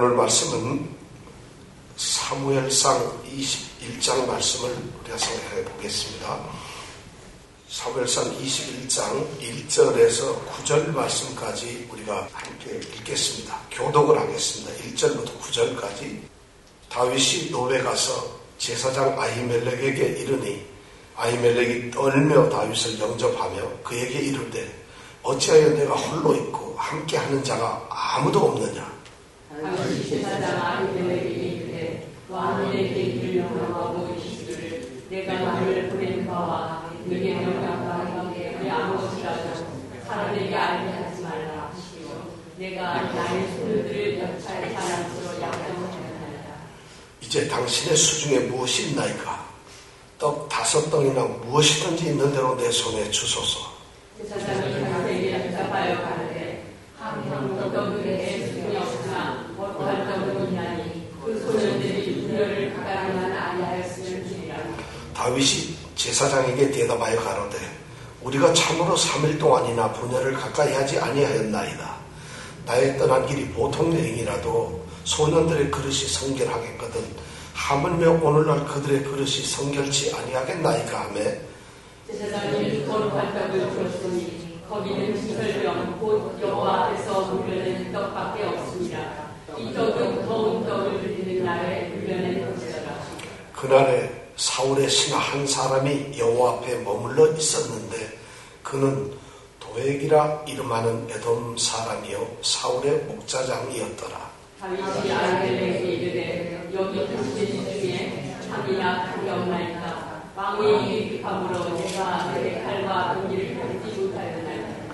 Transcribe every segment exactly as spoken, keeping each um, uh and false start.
오늘 말씀은 사무엘상 이십일 장 말씀을 우리가 생각해 보겠습니다. 사무엘상 이십일 장 일 절에서 구 절 말씀까지 우리가 함께 읽겠습니다. 교독을 하겠습니다. 일 절부터 구 절까지. 다윗이 노베 가서 제사장 아히멜렉에게 이르니 아히멜렉이 떨며 다윗을 영접하며 그에게 이르되 어찌하여 내가 홀로 있고 함께하는 자가 아무도 없느냐. 다윗이 제사장 아히멜렉에게 이르되 왕에게 이를 명하고 이르시기를 내가 너를 보낸 바와 네게 명한 바와 함께 우리 아무것이라도 사람에게 알게 하지 말라 하시고 내가 나의 소유들을 여차의 사람으로 양정하였나이다. 이제 당신의 수중에 무엇이 있나이까? 떡 다섯 덩이나 무엇이든지 있는 대로 내 손에 주소서. 제사장이 다윗에게 대답하여 가르되 항상 떡들에 수중이 없으나 어떠한 떡은 있나니 그 소년들이 분열을 가까이만 아니하였음을 주리라. 다윗이 제사장에게 대답하여 가로되 우리가 참으로 삼 일 동안이나 분열을 가까이 하지 아니하였나이다. 나의 떠난 길이 보통 여행이라도 소년들의 그릇이 성결하겠거든 하물며 오늘날 그들의 그릇이 성결치 아니하겠나이까 하며 제사장이 거룩한 떡을 주었으니 거기는 진설병 곧 여호와 앞에서 물려낸 떡밖에 없습니다. 이 떡은 더운 떡을 드리는 날에 물려낸 것이더라. 그날에 사울의 신하 한 사람이 여호와 앞에 머물러 있었는데 그는 도액이라 이름하는 에돔 사람이요 사울의 목자장이었더라. 다윗이 아히멜렉에게 이르되 여기 당신 중에 참이나 칼이 없나이까. 왕의 위급함으로 내가 내 칼과 동기를 가리지 못하였나이다.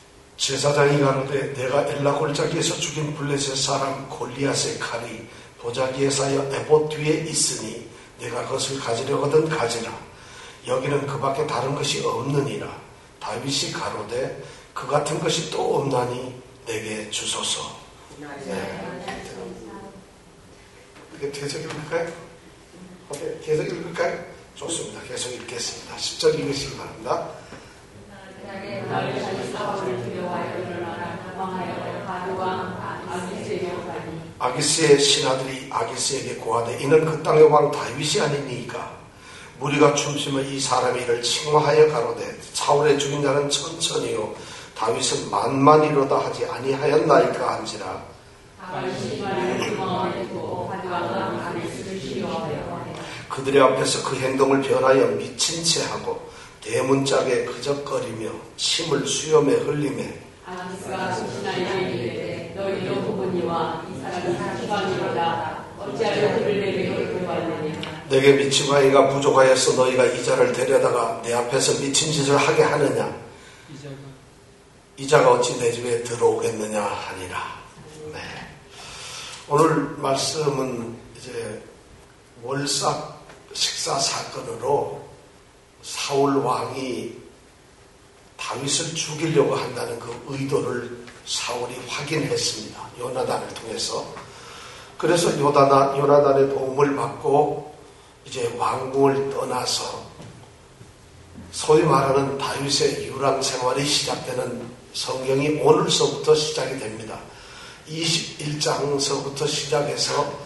제사장이 가로되 내가 엘라 골짜기에서 죽인 블레셋 사람 골리앗의 칼이 보자기에 쌓여 에봇 뒤에 있으니 내가 그것을 가지려거든 가지라. 여기는 그 밖에 다른 것이 없느니라. 다윗이 가로되 그 같은 것이 또 없나니 내게 주소서. 네. 이게 계속 읽을까요? 오케이, 계속 읽을까요? 좋습니다. 계속 읽겠습니다. 십 절 읽으시기 바랍니다. 아기스의 신하들이 아기스에게 고하되 이는 그 땅의 왕 다윗이 아니니까. 무리가 춤추며 이 사람이 이를 칭호하여 가로되 사울의 죽인 자는 천천히요 다윗은 만만이로다 하지 아니하였나이까 한지라. 그들의 앞에서 그 행동을 변하여 미친 채 하고 대문짝에 그적거리며 침을 수염에 흘리매 아기스가 신하에게 이르되 너희도 보거니와 이 사람이 기관이로다 어찌하여 그를 내게 데려왔느냐. 내게 미친 아이가 부족하여서 너희가 이 자를 데려다가 내 앞에서 미친 짓을 하게 하느냐. 이 자가 어찌 내 집에 들어오겠느냐 하니라. 네. 오늘 말씀은 이제 월삭 식사 사건으로 사울 왕이 다윗을 죽이려고 한다는 그 의도를 사울이 확인했습니다. 요나단을 통해서. 그래서 요나단, 요나단의 도움을 받고 이제 왕궁을 떠나서 소위 말하는 다윗의 유랑 생활이 시작되는 성경이 오늘서부터 시작이 됩니다. 이십일 장서부터 시작해서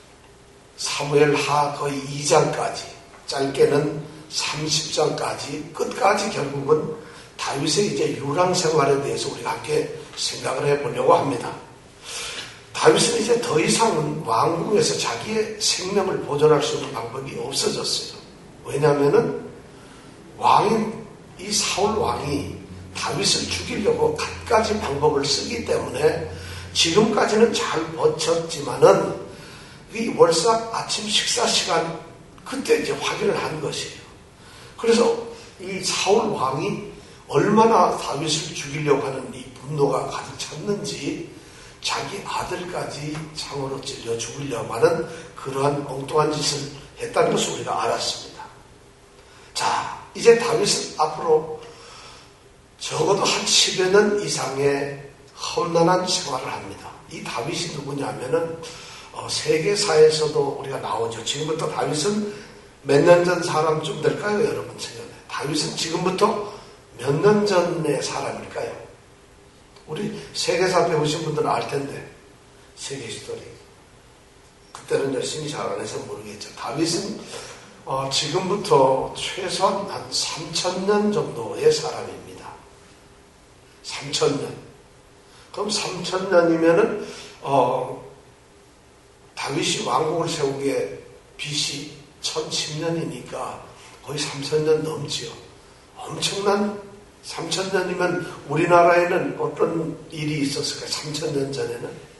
사무엘하 거의 이 장까지, 짧게는 삼십 장까지, 끝까지 결국은 다윗의 이제 유랑 생활에 대해서 우리가 함께 생각을 해보려고 합니다. 다윗은 이제 더 이상은 왕궁에서 자기의 생명을 보존할 수 있는 방법이 없어졌어요. 왜냐하면은 왕인 이 사울 왕이 다윗을 죽이려고 갖가지 방법을 쓰기 때문에 지금까지는 잘 버텼지만은 이 월삭 아침 식사 시간 그때 이제 확인을 한 것이에요. 그래서 이 사울 왕이 얼마나 다윗을 죽이려고 하는 이 분노가 가득 찼는지 자기 아들까지 창으로 찔려 죽이려고 하는 그러한 엉뚱한 짓을 했다는 것을 우리가 알았습니다. 자, 이제 다윗은 앞으로 적어도 한 십여 년 이상의 험난한 생활을 합니다. 이 다윗이 누구냐면은 어, 세계사에서도 우리가 나오죠. 지금부터 다윗은 몇 년 전 사람쯤 될까요, 여러분 생각해? 다윗은 지금부터 몇 년 전의 사람일까요? 우리 세계사 배우신 분들은 알 텐데 세계 스토리. 그때는 열심히 잘 안 해서 모르겠죠. 다윗은 어, 지금부터 최소한 한 삼천 년 정도의 사람입니다. 삼천 년. 그럼 삼천 년이면은 어, 다윗이 왕국을 세우기에 비씨 천십 년이니까 거의 삼천 년 넘지요. 엄청난 삼천 년이면 우리나라에는 어떤 일이 있었을까요? 삼천 년 전에는?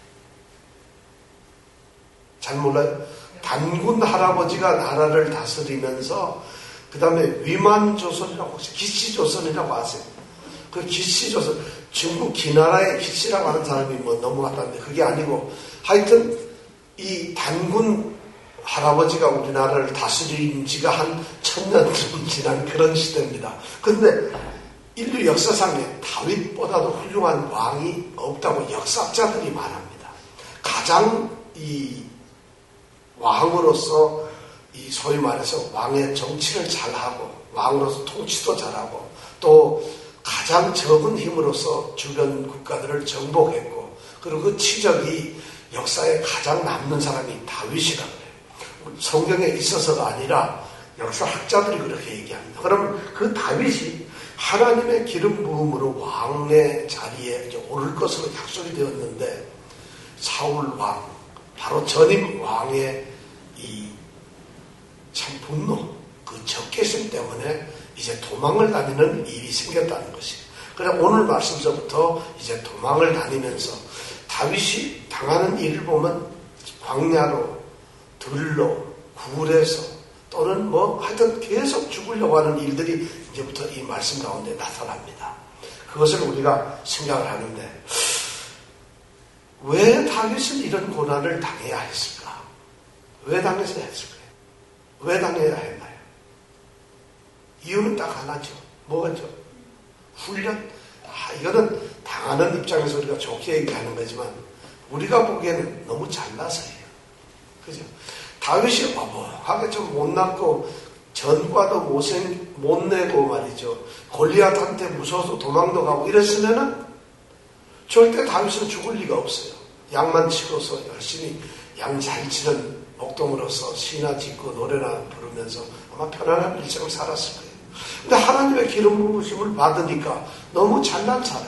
잘 몰라요. 단군 할아버지가 나라를 다스리면서 그 다음에 위만조선이라고 혹시 기씨조선이라고 아세요? 그 기씨조선, 중국 기나라의 기씨라고 하는 사람이 뭐 넘어갔다는데 그게 아니고 하여튼 이 단군 할아버지가 우리나라를 다스린 지가 한 천년쯤 지난 그런 시대입니다. 근데 인류 역사상에 다윗보다도 훌륭한 왕이 없다고 역사학자들이 말합니다. 가장 이 왕으로서 이 소위 말해서 왕의 정치를 잘하고 왕으로서 통치도 잘하고 또 가장 적은 힘으로서 주변 국가들을 정복했고 그리고 그 치적이 역사에 가장 남는 사람이 다윗이라고 해요. 성경에 있어서가 아니라 역사학자들이 그렇게 얘기합니다. 그러면 그 다윗이 하나님의 기름 부음으로 왕의 자리에 이제 오를 것으로 약속이 되었는데 사울 왕, 바로 전임 왕의 이 참 분노, 그 적개심 때문에 이제 도망을 다니는 일이 생겼다는 것이에요. 그래서 오늘 말씀서부터 이제 도망을 다니면서 다윗이 당하는 일을 보면 광야로, 들로, 굴에서 또는 뭐 하여튼 계속 죽으려고 하는 일들이 이제부터 이 말씀 가운데 나타납니다. 그것을 우리가 생각을 하는데 왜 다윗은 이런 고난을 당해야 했을까? 왜 당해서 했을까요? 왜 당해야 했나요? 이유는 딱 하나죠. 뭐가죠? 훈련? 아, 이거는 당하는 입장에서 우리가 좋게 얘기하는 거지만 우리가 보기에는 너무 잘나서예요. 그죠? 다윗이 어머하게 좀 못났고 전과도 못생, 못 내고 말이죠. 골리앗한테 무서워서 도망도 가고 이랬으면은 절대 다윗은 죽을 리가 없어요. 양만 치고서 열심히 양 잘 치는 목동으로서 시나 짓고 노래나 부르면서 아마 편안한 일생을 살았을 거예요. 근데 하나님의 기름 부으심을 받으니까 너무 잘난 사람,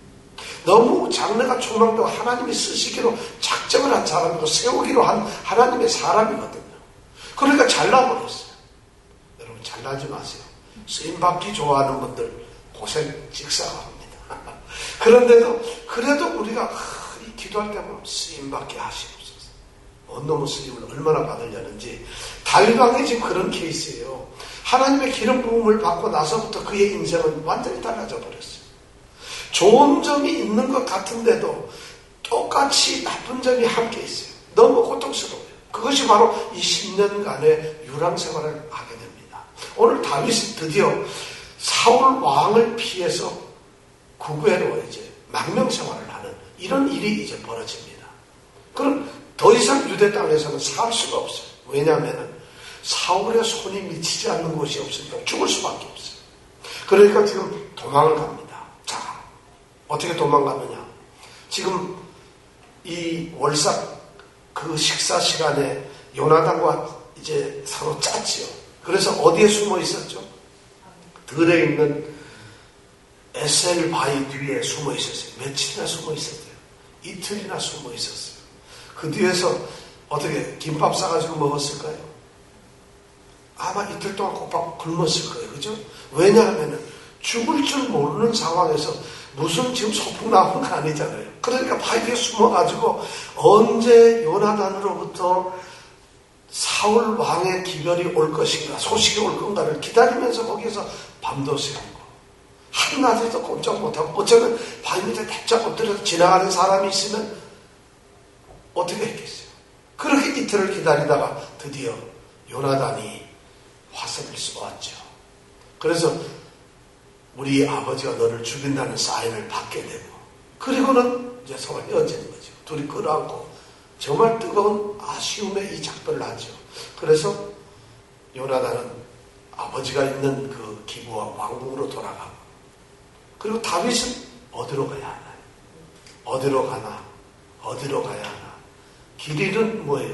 너무 장래가 촉망되고 하나님이 쓰시기로 작정을 한 사람이고 세우기로 한 하나님의 사람이거든요. 그러니까 잘나버렸어요. 여러분 잘나지 마세요. 쓰임받기 좋아하는 분들 고생 직사합니다. 그런데도 그래도 우리가 이 기도할 때 보면 쓰임받게 하시옵소서. 어느 쓰임을 얼마나 받으려는지 다윗 왕이 지금 그런 케이스예요. 하나님의 기름 부음을 받고 나서부터 그의 인생은 완전히 달라져 버렸어요. 좋은 점이 있는 것 같은데도 똑같이 나쁜 점이 함께 있어요. 너무 고통스러워요. 그것이 바로 이 십 년간의 유랑 생활을 하게 됩니다. 오늘 다윗이 드디어 사울 왕을 피해서 구구회로 이제 망명 생활을 하는 이런 일이 이제 벌어집니다. 그럼 더 이상 유대 땅에서는 살 수가 없어요. 왜냐하면 사울의 손이 미치지 않는 곳이 없으니까 죽을 수밖에 없어요. 그러니까 지금 도망을 갑니다. 자, 어떻게 도망가느냐? 지금 이 월삭 그 식사 시간에 요나단과 이제 서로 짰지요. 그래서 어디에 숨어 있었죠? 들에 있는 에셀 바위 뒤에 숨어 있었어요. 며칠이나 숨어 있었어요. 이틀이나 숨어 있었어요. 그 뒤에서 어떻게 김밥 싸가지고 먹었을까요? 아마 이틀 동안 꼭박 굶었을 거예요. 그죠? 왜냐하면 죽을 줄 모르는 상황에서 무슨 지금 소풍 나온 거 아니잖아요. 그러니까 바위에 숨어가지고 언제 요나단으로부터 사울 왕의 기별이 올 것인가, 소식이 올 건가를 기다리면서 거기에서 밤도 새우고 한낮에도 꼼짝 못하고 어쩌면 바위 밑에 대짝 엎드려서 지나가는 사람이 있으면 어떻게 했겠어요? 그렇게 이틀을 기다리다가 드디어 요나단이 화살을 쏘았죠. 그래서 우리 아버지가 너를 죽인다는 사인을 받게 되고 그리고는 이제 서로 헤어지는 거죠. 둘이 끌어안고 정말 뜨거운 아쉬움의 이 작별을 하죠. 그래서 요나단은 아버지가 있는 그 기부와 왕궁으로 돌아가고 그리고 다윗은 어디로 가야 하나요? 어디로 가나? 어디로 가야 하나? 길이는 뭐예요?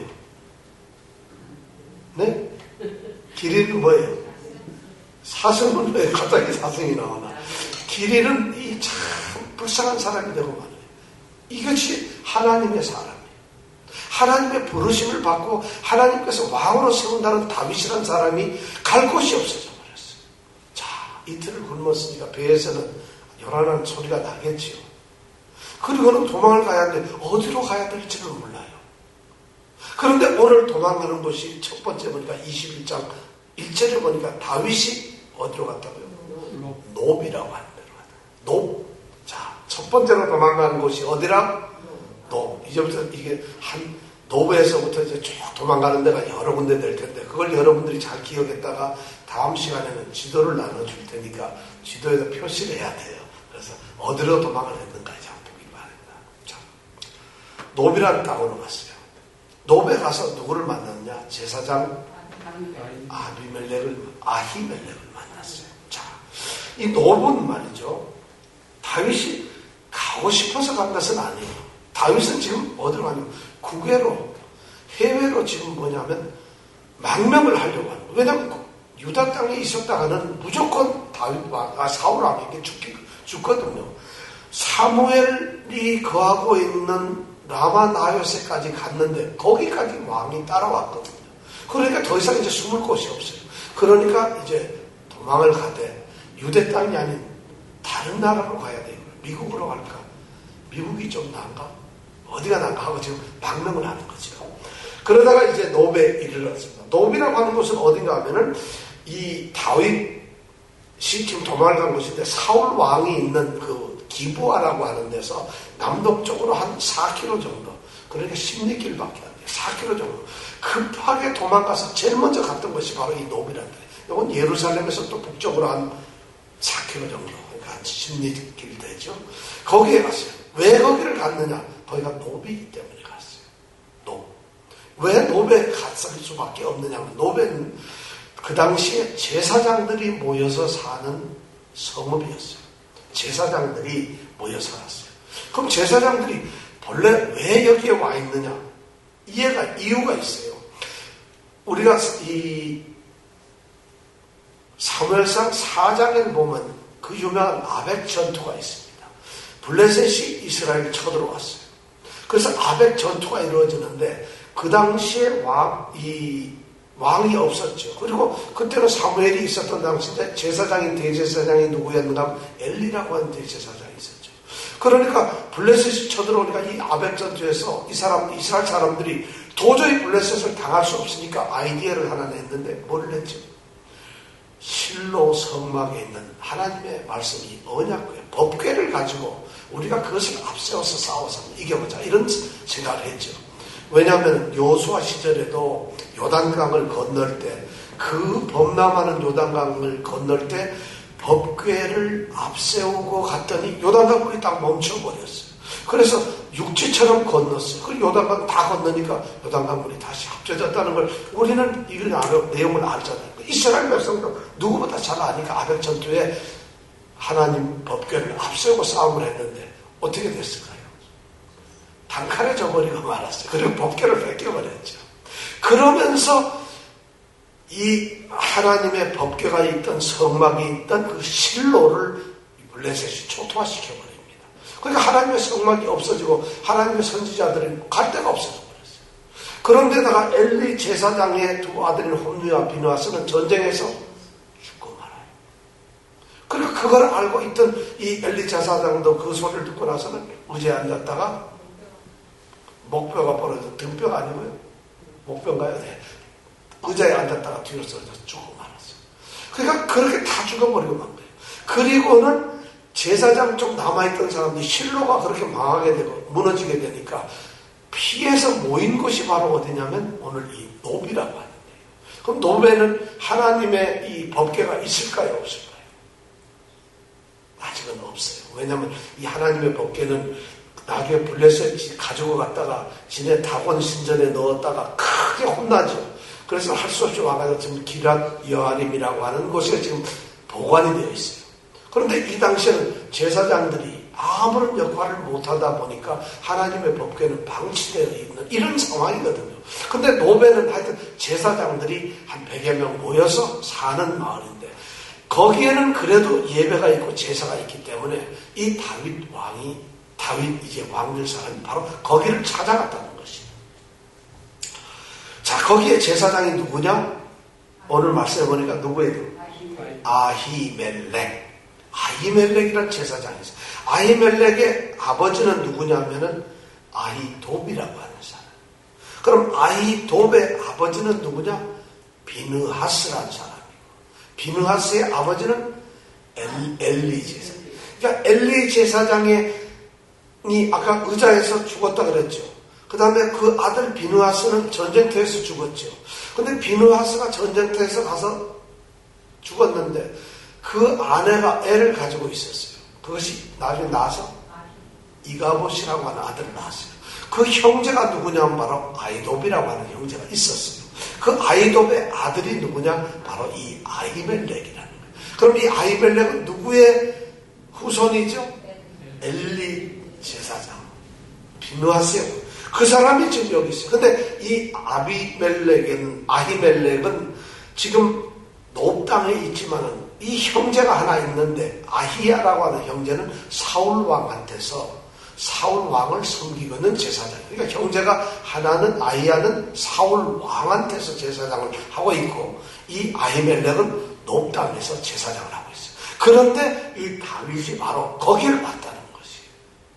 네? 길이는 뭐예요? 사슴은 왜 갑자기 사슴이 나오나? 길이는 이 참 불쌍한 사람이 되고 말이에요. 이것이 하나님의 사람이에요. 하나님의 부르심을 받고 하나님께서 왕으로 세운다는 다윗이라는 사람이 갈 곳이 없어져 버렸어요. 자, 이틀을 굶었으니까 배에서는 요란한 소리가 나겠지요. 그리고는 도망을 가야 하는데 어디로 가야 될지를 몰라요. 그런데 오늘 도망가는 곳이 첫 번째 보니까 이십일 장 일 절에 보니까 다윗이 어디로 갔다고요? 노비라고 하는 데로 갔다. 노. 자, 첫 번째로 도망가는 곳이 어디라? 노. 이제부터 이게 한 노브에서부터 이제 쭉 도망가는 데가 여러 군데 될 텐데 그걸 여러분들이 잘 기억했다가 다음 시간에는 지도를 나눠줄 테니까 지도에다 표시를 해야 돼요. 그래서 어디로 도망을 했는가 이제 한번 보기 바랍니다. 자, 노비라는 땅으로 갔어요. 노베 가서 누구를 만났냐? 제사장 아비멜렉을, 아히멜렉을 만났어요. 자, 이 노브는 말이죠. 다윗이 가고 싶어서 간 것은 아니에요. 다윗은 지금 어디로 가냐면 국외로, 해외로 지금 뭐냐면 망명을 하려고 하는 거예요. 왜냐하면 유다 땅에 있었다가는 무조건 다윗 왕, 아, 사울 왕에게 죽기, 죽거든요. 사무엘이 거하고 있는 라마 나요세까지 갔는데 거기까지 왕이 따라왔거든요. 그러니까 더 이상 이제 숨을 곳이 없어요. 그러니까 이제 도망을 가되 유대 땅이 아닌 다른 나라로 가야 돼요. 미국으로 갈까? 미국이 좀 나은가? 어디가 나은가 하고 지금 망명을 하는 거죠. 그러다가 이제 노베에 이르렀습니다. 노비라고 하는 곳은 어딘가 하면은 이 다윗이 지금 도망을 간 곳인데 사울 왕이 있는 그 기부아라고 하는 데서 남동쪽으로 한 사 킬로미터 정도, 그러니까 십리 길밖에 안 돼요. 사 킬로미터 정도. 급하게 도망가서 제일 먼저 갔던 것이 바로 이 노비란데, 이건 예루살렘에서 또 북쪽으로 한 사 킬로미터 정도, 그러니까 한 십리 길 되죠. 거기에 갔어요. 왜 거기를 갔느냐? 거기가 노비이기 때문에 갔어요. 노. 왜 노베에 갔을 수밖에 없느냐? 노베는 그 당시에 제사장들이 모여서 사는 성읍이었어요. 제사장들이 모여 살았어요. 그럼 제사장들이 본래 왜 여기에 와 있느냐? 이해가, 이유가 있어요. 우리가 이 사무엘상 사 장에 보면 그 유명한 아벡 전투가 있습니다. 블레셋이 이스라엘을 쳐들어왔어요. 그래서 아벡 전투가 이루어지는데 그 당시에 왕, 이 왕이 없었죠. 그리고 그때는 사무엘이 있었던 당시인데 제사장인 대제사장이 누구였는가 하면 엘리라고 하는 대제사장이 있었죠. 그러니까 블레셋이 쳐들어오니까 이 아벡 전투에서 이 사람, 이스라엘 사람들이 도저히 블레셋을 당할 수 없으니까 아이디어를 하나 냈는데 뭘 냈죠? 실로 성막에 있는 하나님의 말씀이 언약궤, 법궤를 가지고 우리가 그것을 앞세워서 싸워서 이겨보자 이런 생각을 했죠. 왜냐하면 여호수아 시절에도 요단강을 건널 때 그 범람하는 요단강을 건널 때 법궤를 앞세우고 갔더니 요단강 물이 딱 멈춰버렸어요. 그래서 육지처럼 건넜어요. 그 요단강 다 건너니까 요단강 물이 다시 합쳐졌다는 걸 우리는 이런 내용을 알잖아요. 이스라엘 백성도 누구보다 잘 아니까 아벡 전투에 하나님 법궤를 앞세우고 싸움을 했는데 어떻게 됐을까요? 단칼에 져버리고 말았어요. 그리고 법궤를 뺏겨버렸죠. 그러면서 이 하나님의 법궤가 있던 성막이 있던 그 실로를 블레셋이 초토화시켜버립니다. 그러니까 하나님의 성막이 없어지고 하나님의 선지자들이 갈 데가 없어져 버렸어요. 그런데다가 엘리 제사장의 두 아들인 홈리와 비누아스는 전쟁에서 죽고 말아요. 그리고 그걸 알고 있던 이 엘리 제사장도 그 소리를 듣고 나서는 의자에 앉았다가 목뼈가 벌어져, 등뼈가 아니고요. 목뼈인가요? 네. 의자에 앉았다가 뒤로 쏘져 죽고 말았어요. 그러니까 그렇게 다 죽어버리고 만 거예요. 그리고는 제사장 쪽 남아있던 사람들이 실로가 그렇게 망하게 되고 무너지게 되니까 피해서 모인 곳이 바로 어디냐면 오늘 이 노비라고 하는데요. 그럼 노베는 하나님의 이 법궤가 있을까요? 없을까요? 아직은 없어요. 왜냐하면 이 하나님의 법궤는 나중에 블레셋이 가지고 갔다가 지네 다곤 신전에 넣었다가 크게 혼나죠. 그래서 할 수 없이 와가지고 지금 기랏 여아림이라고 하는 곳에 지금 보관이 되어 있어요. 그런데 이 당시에는 제사장들이 아무런 역할을 못하다 보니까 하나님의 법궤는 방치되어 있는 이런 상황이거든요. 근데 노베는 하여튼 제사장들이 한 백여 명 모여서 사는 마을인데 거기에는 그래도 예배가 있고 제사가 있기 때문에 이 다윗 왕이 다윗 이제 왕될 사람이 바로 거기를 찾아갔다는 것이에요. 자, 거기에 제사장이 누구냐? 오늘 말씀해 보니까 누구예요? 아히멜렉. 아히멜렉이라는 제사장이 있어요. 아히멜렉의 아버지는 누구냐면은 아히돔이라고 하는 사람. 그럼 아히돔의 아버지는 누구냐? 비느하스라는 사람이고, 비느하스의 아버지는 엘, 엘리 제사장. 그러니까 엘리 제사장이 아까 의자에서 죽었다 그랬죠. 그 다음에 그 아들 비느하스는 전쟁터에서 죽었죠. 근데 비느하스가 전쟁터에서 가서 죽었는데 그 아내가 애를 가지고 있었어요. 그것이 나중에 나서 이가봇이라고 하는 아들을 낳았어요. 그 형제가 누구냐면 바로 아히돔이라고 하는 형제가 있었어요. 그 아히돔의 아들이 누구냐? 바로 이 아히멜렉이라는 거예요. 그럼 이 아히멜렉은 누구의 후손이죠? 엘리 제사장. 비느하스요. 그 사람이 지금 여기 있어요. 근데 이 아비멜렉은, 아히멜렉은 지금 높 땅에 있지만은 이 형제가 하나 있는데 아히야라고 하는 형제는 사울 왕한테서 사울 왕을 섬기고 있는 제사장. 그러니까 형제가 하나는 아히야는 사울 왕한테서 제사장을 하고 있고 이 아히멜렉은 높 땅에서 제사장을 하고 있어요. 그런데 이 다윗이 바로 거기를 왔다는 것이에요.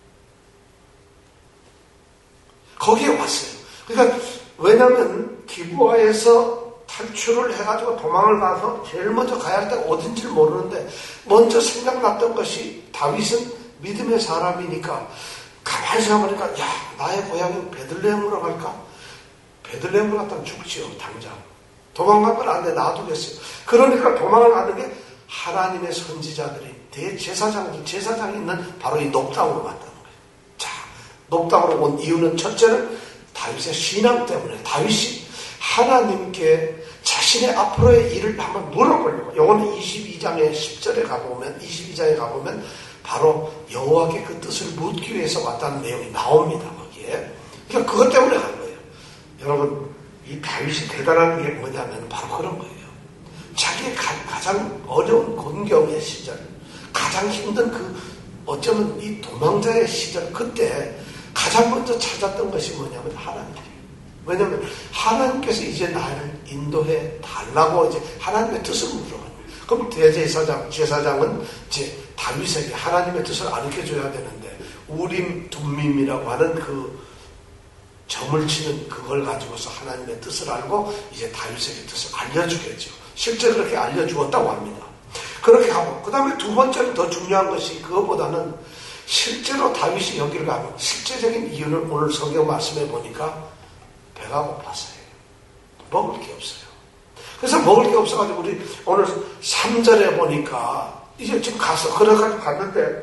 거기에 왔어요. 그러니까 왜냐하면 기브아에서 탈출을 해가지고 도망을 가서 제일 먼저 가야 할 때가 어딘지를 모르는데 먼저 생각났던 것이 다윗은 믿음의 사람이니까 가만히 생각해보니까 야, 나의 고향이 베들레헴으로 갈까? 베들레헴으로 갔다면 죽지요, 당장. 도망가면 안 돼, 놔두겠어요. 그러니까 도망을 가는 게 하나님의 선지자들이 대제사장, 제사장이 있는 바로 이 녹당으로 갔다는 거예요. 자, 녹당으로 온 이유는 첫째는 다윗의 신앙 때문에 다윗이 하나님께 자신의 앞으로의 일을 한번 물어보려고. 요거는 이십이 장의 십 절에 가보면, 이십이 장에 가보면 바로 여호와께 그 뜻을 묻기 위해서 왔다는 내용이 나옵니다. 거기에. 그러니까 그것 때문에 간 거예요. 여러분, 이 다윗이 대단한 게 뭐냐면 바로 그런 거예요. 자기의 가장 어려운 곤경의 시절, 가장 힘든 그 어쩌면 이 도망자의 시절, 그때 가장 먼저 찾았던 것이 뭐냐면 하나님이에요. 왜냐하면 하나님께서 이제 나를 인도해 달라고 이제 하나님의 뜻을 물어요. 그럼 대제사장, 제사장은 이제 다윗에게 하나님의 뜻을 알려줘야 되는데 우림 둠밈이라고 하는 그 점을 치는 그걸 가지고서 하나님의 뜻을 알고 이제 다윗에게 뜻을 알려주겠죠. 실제 그렇게 알려주었다고 합니다. 그렇게 하고 그 다음에 두 번째는 더 중요한 것이 그것보다는 실제로 다윗이 여기를 가면 실제적인 이유는 오늘 성경 말씀해 보니까 배가 고팠어요. 먹을 게 없어요. 그래서 먹을 게 없어가지고 우리 오늘 삼 절에 보니까 이제 지금 가서 그래가지고 갔는데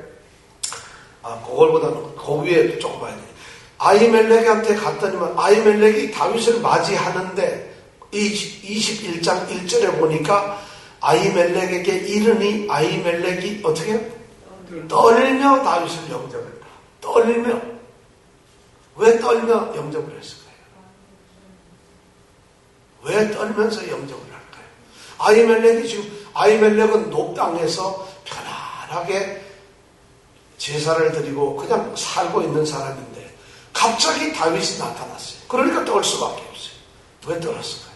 아 그걸보다는 그 위에 조금 봐야 돼. 아히멜렉한테 갔더니만 아히멜렉이 다윗을 맞이하는데 이십일 장 일 절에 보니까 아히멜렉에게 이르니 아히멜렉이 어떻게 해요? 떨며 다윗을 영접했다. 떨며. 왜 떨며 영접을 했을까요? 왜 떨면서 영접을 할까요? 아히멜렉이 지금 아히멜렉은 높 땅에서 편안하게 제사를 드리고 그냥 살고 있는 사람인데 갑자기 다윗이 나타났어요. 그러니까 떨 수밖에 없어요. 왜 떨었을까요?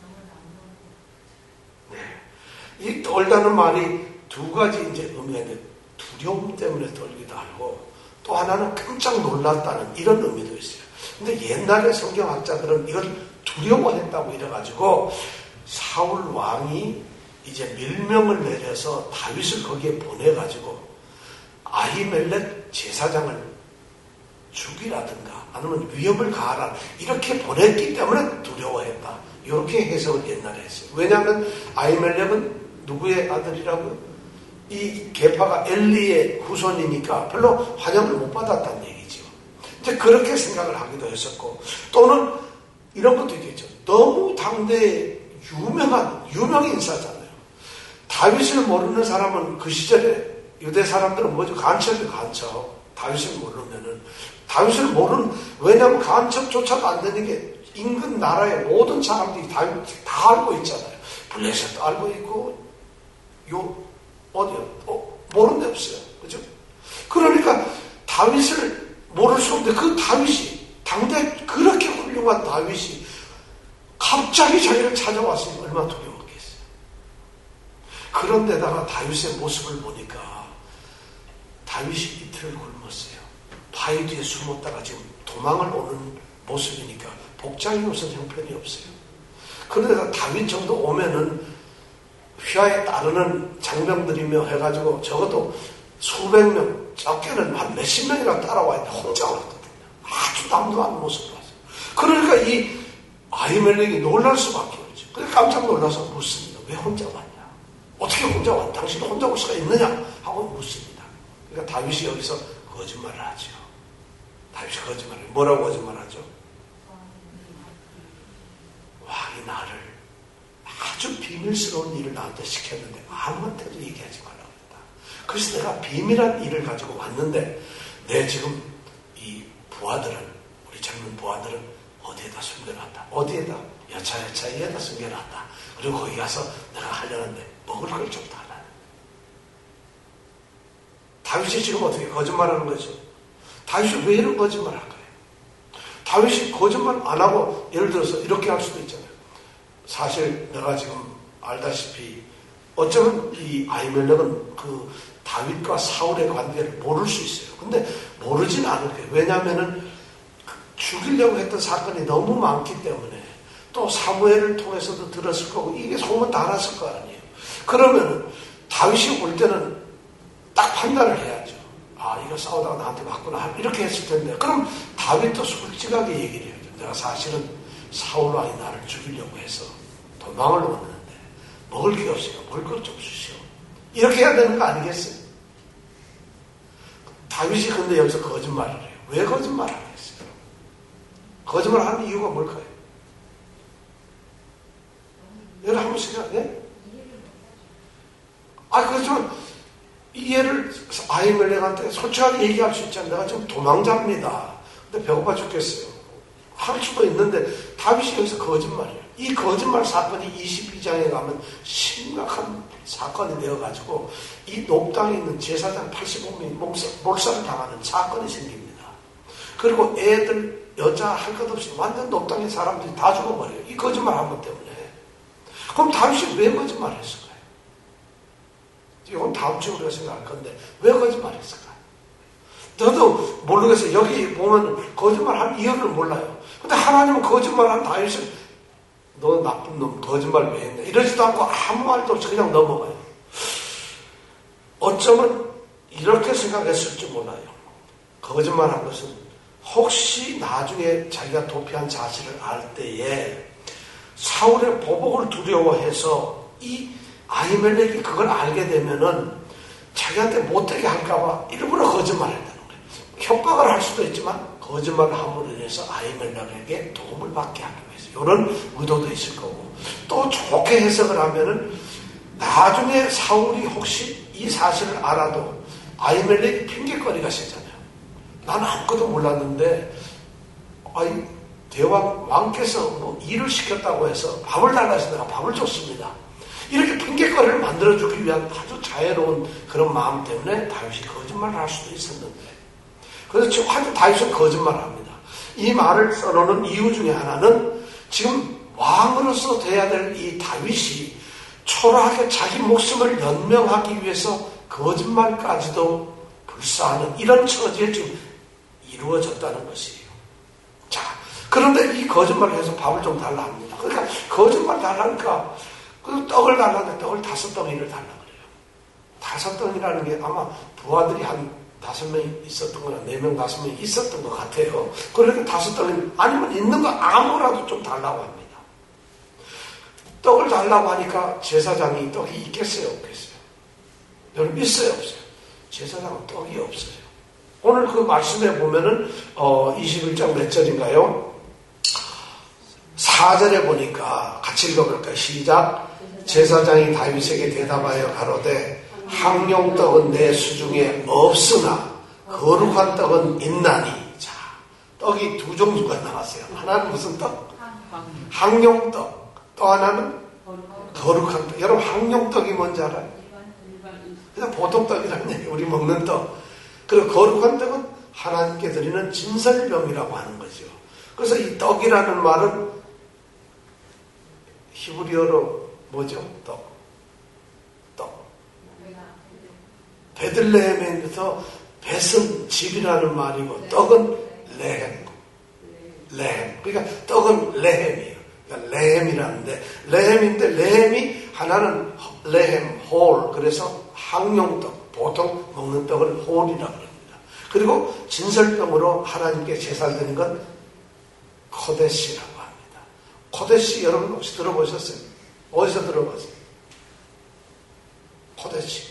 네. 이 떨다는 말이 두 가지 이제 의미가 있는데 두려움 때문에 떨기도 하고 또 하나는 깜짝 놀랐다는 이런 의미도 있어요. 근데 옛날에 성경학자들은 이걸 두려워했다고 이래가지고 사울 왕이 이제 밀명을 내려서 다윗을 거기에 보내가지고 아히멜렉 제사장을 죽이라든가 아니면 위협을 가하라 이렇게 보냈기 때문에 두려워했다. 이렇게 해석을 옛날에 했어요. 왜냐하면 아히멜렉은 누구의 아들이라고요? 이 계파가 엘리의 후손이니까 별로 환영을 못 받았다는 얘기죠. 이제 그렇게 생각을 하기도 했었고 또는 이런 것도 있겠죠. 너무 당대에 유명한 유명 인사잖아요. 다윗을 모르는 사람은 그 시절에 유대 사람들은 뭐죠? 간첩이 간첩. 다윗을 모르면은 다윗을 모르는 왜냐하면 간첩조차도 안 되는 게 인근 나라의 모든 사람들이 다윗 다 알고 있잖아요. 블레셋도 알고 있고 요 어디요? 어, 모르는 데 없어요. 그죠? 그러니까 다윗을 모를 수 없는데 그 다윗이 당대 그렇게 훌륭한 다윗이 갑자기 자기를 찾아왔으니 얼마나 두려웠겠어요. 그런데다가 다윗의 모습을 보니까 다윗이 이틀을 굶었어요. 바위 뒤에 숨었다가 지금 도망을 오는 모습이니까 복장이 우선 형편이 없어요. 그러다가 다윗 정도 오면은 휘하에 따르는 장병들이며 해가지고 적어도 수백 명, 적게는 한 몇십 명이나 따라와 있는데 혼자 왔거든요. 아주 남도한 모습을 봤어요. 그러니까 이 아히멜렉이 놀랄 수밖에 없죠. 그래서 깜짝 놀라서 묻습니다. 왜 혼자 왔냐? 어떻게 혼자 왔냐? 당신도 혼자 올 수가 있느냐? 하고 묻습니다. 그러니까 다윗이 여기서 거짓말을 하죠. 다윗이 거짓말을 뭐라고 거짓말하죠? 왕이 나를 아주 비밀스러운 일을 나한테 시켰는데 아무한테도 얘기하지 말라고 했다. 그래서 내가 비밀한 일을 가지고 왔는데 내 지금 이 부하들은 우리 젊은 부하들은 어디에다 숨겨놨다. 어디에다? 여차여차에다 숨겨놨다. 그리고 거기 가서 내가 하려는데 먹을 걸 좀 달라. 다윗이 지금 어떻게 거짓말하는 거죠? 다윗이 왜 이런 거짓말을 할까요? 다윗이 거짓말 안 하고 예를 들어서 이렇게 할 수도 있잖아요. 사실 내가 지금 알다시피 어쩌면 이 아히멜렉은 그 다윗과 사울의 관계를 모를 수 있어요. 근데 모르진 않을 거예요. 왜냐하면은 죽이려고 했던 사건이 너무 많기 때문에 또 사무엘을 통해서도 들었을 거고 이게 소문 다 났을 거 아니에요. 그러면은 다윗이 올 때는 딱 판단을 해야죠. 아, 이거 싸우다가 나한테 맞구나. 이렇게 했을 텐데. 그럼 다윗도 솔직하게 얘기를 해야죠. 내가 사실은 사울 왕이 나를 죽이려고 해서 도망을 왔는데 먹을 게 없어요. 먹을 것 좀 주시오. 이렇게 해야 되는 거 아니겠어요? 다윗이 근데 여기서 거짓말을 해요. 왜 거짓말을 하겠어요? 거짓말 하는 이유가 뭘까요? 여러분 한번 생각해? 아, 그렇지만 이해를 아히멜렉한테 솔직하게 얘기할 수 있잖아요. 내가 지금 도망자입니다. 근데 배고파 죽겠어요. 할 수도 있는데 다윗이 여기서 거짓말이에요. 이 거짓말 사건이 이십이 장에 가면 심각한 사건이 되어가지고 이 녹당에 있는 제사장 팔십오 명이 몰살을 당하는 사건이 생깁니다. 그리고 애들, 여자 할 것 없이 완전 녹당의 사람들이 다 죽어버려요. 이 거짓말 한 것 때문에. 그럼 다윗이 왜 거짓말을 했을까요? 이건 다음 주에 우리가 생각할 건데 왜 거짓말 했을까요? 저도 모르겠어요. 여기 보면 거짓말하는 이유를 몰라요. 근데 하나님은 거짓말하는 다윗을 너 나쁜 놈 거짓말 왜 했냐 이러지도 않고 아무 말도 없이 그냥 넘어가요. 어쩌면 이렇게 생각했을지 몰라요. 거짓말한 것은 혹시 나중에 자기가 도피한 사실을 알 때에 사울의 보복을 두려워해서 이 아히멜렉이 그걸 알게 되면은 자기한테 못되게 할까봐 일부러 거짓말을 했다는 거예요. 협박을 할 수도 있지만 거짓말을 함으로 인해서 아히멜렉에게 도움을 받게 하기 위해서 이런 의도도 있을 거고 또 좋게 해석을 하면은 나중에 사울이 혹시 이 사실을 알아도 아히멜렉이 핑계거리가 생잖아요. 나는 아무것도 몰랐는데 아이 대왕 왕께서 뭐 일을 시켰다고 해서 밥을 달라 해서 내가 밥을 줬습니다. 이렇게 핑계거리를 만들어주기 위한 아주 자애로운 그런 마음 때문에 다윗이 거짓말을 할 수도 있었는데 그래서 지금 아주 다윗은 거짓말을 합니다. 이 말을 써놓은 이유 중에 하나는 지금 왕으로서 돼야 될 이 다윗이 초라하게 자기 목숨을 연명하기 위해서 거짓말까지도 불사하는 이런 처지에 지금 이루어졌다는 것이에요. 자, 그런데 이 거짓말을 해서 밥을 좀 달라 합니다. 그러니까 거짓말 달라니까 그 떡을 달라는데 떡을 다섯 덩이를 달라 그래요. 다섯 덩이라는 게 아마 부하들이 한 다섯 명 있었던 거나 네 명, 다섯 명 있었던 것 같아요. 그러니까 다섯 덩이 아니면 있는 거 아무라도 좀 달라고 합니다. 떡을 달라고 하니까 제사장이 떡이 있겠어요, 없겠어요? 여러분 있어요, 없어요? 제사장은 떡이 없어요. 오늘 그 말씀에 보면은 어, 이십일 장 몇 절인가요? 사 절에 보니까 같이 읽어볼까요? 시작. 제사장이 다윗에게 대답하여 가로되 항용떡은 내 수중에 없으나 거룩한 떡은 있나니. 자, 떡이 두 종류가 나왔어요. 하나는 무슨 떡? 항용떡. 또 하나는 거룩한 떡. 여러분 항용떡이 뭔지 알아요? 그냥 보통 떡이라는 얘기, 우리 먹는 떡. 그리고 거룩한 떡은 하나님께 드리는 진설병이라고 하는 거죠. 그래서 이 떡이라는 말은 히브리어로 뭐죠? 떡. 떡. 베들레헴에서 벳은 집이라는 말이고 떡은 레헴. 레헴. 그러니까 떡은 레헴이에요. 그러니까 레헴이라는데 레헴인데 레헴이 하나는 레헴, 홀. 그래서 항용떡. 보통 먹는 떡을 홀이라고 합니다. 그리고 진설병으로 하나님께 제사를 드리는 건 코데시라고 합니다. 코데시 여러분 혹시 들어보셨어요? 어디서 들어봤어요? 코데시.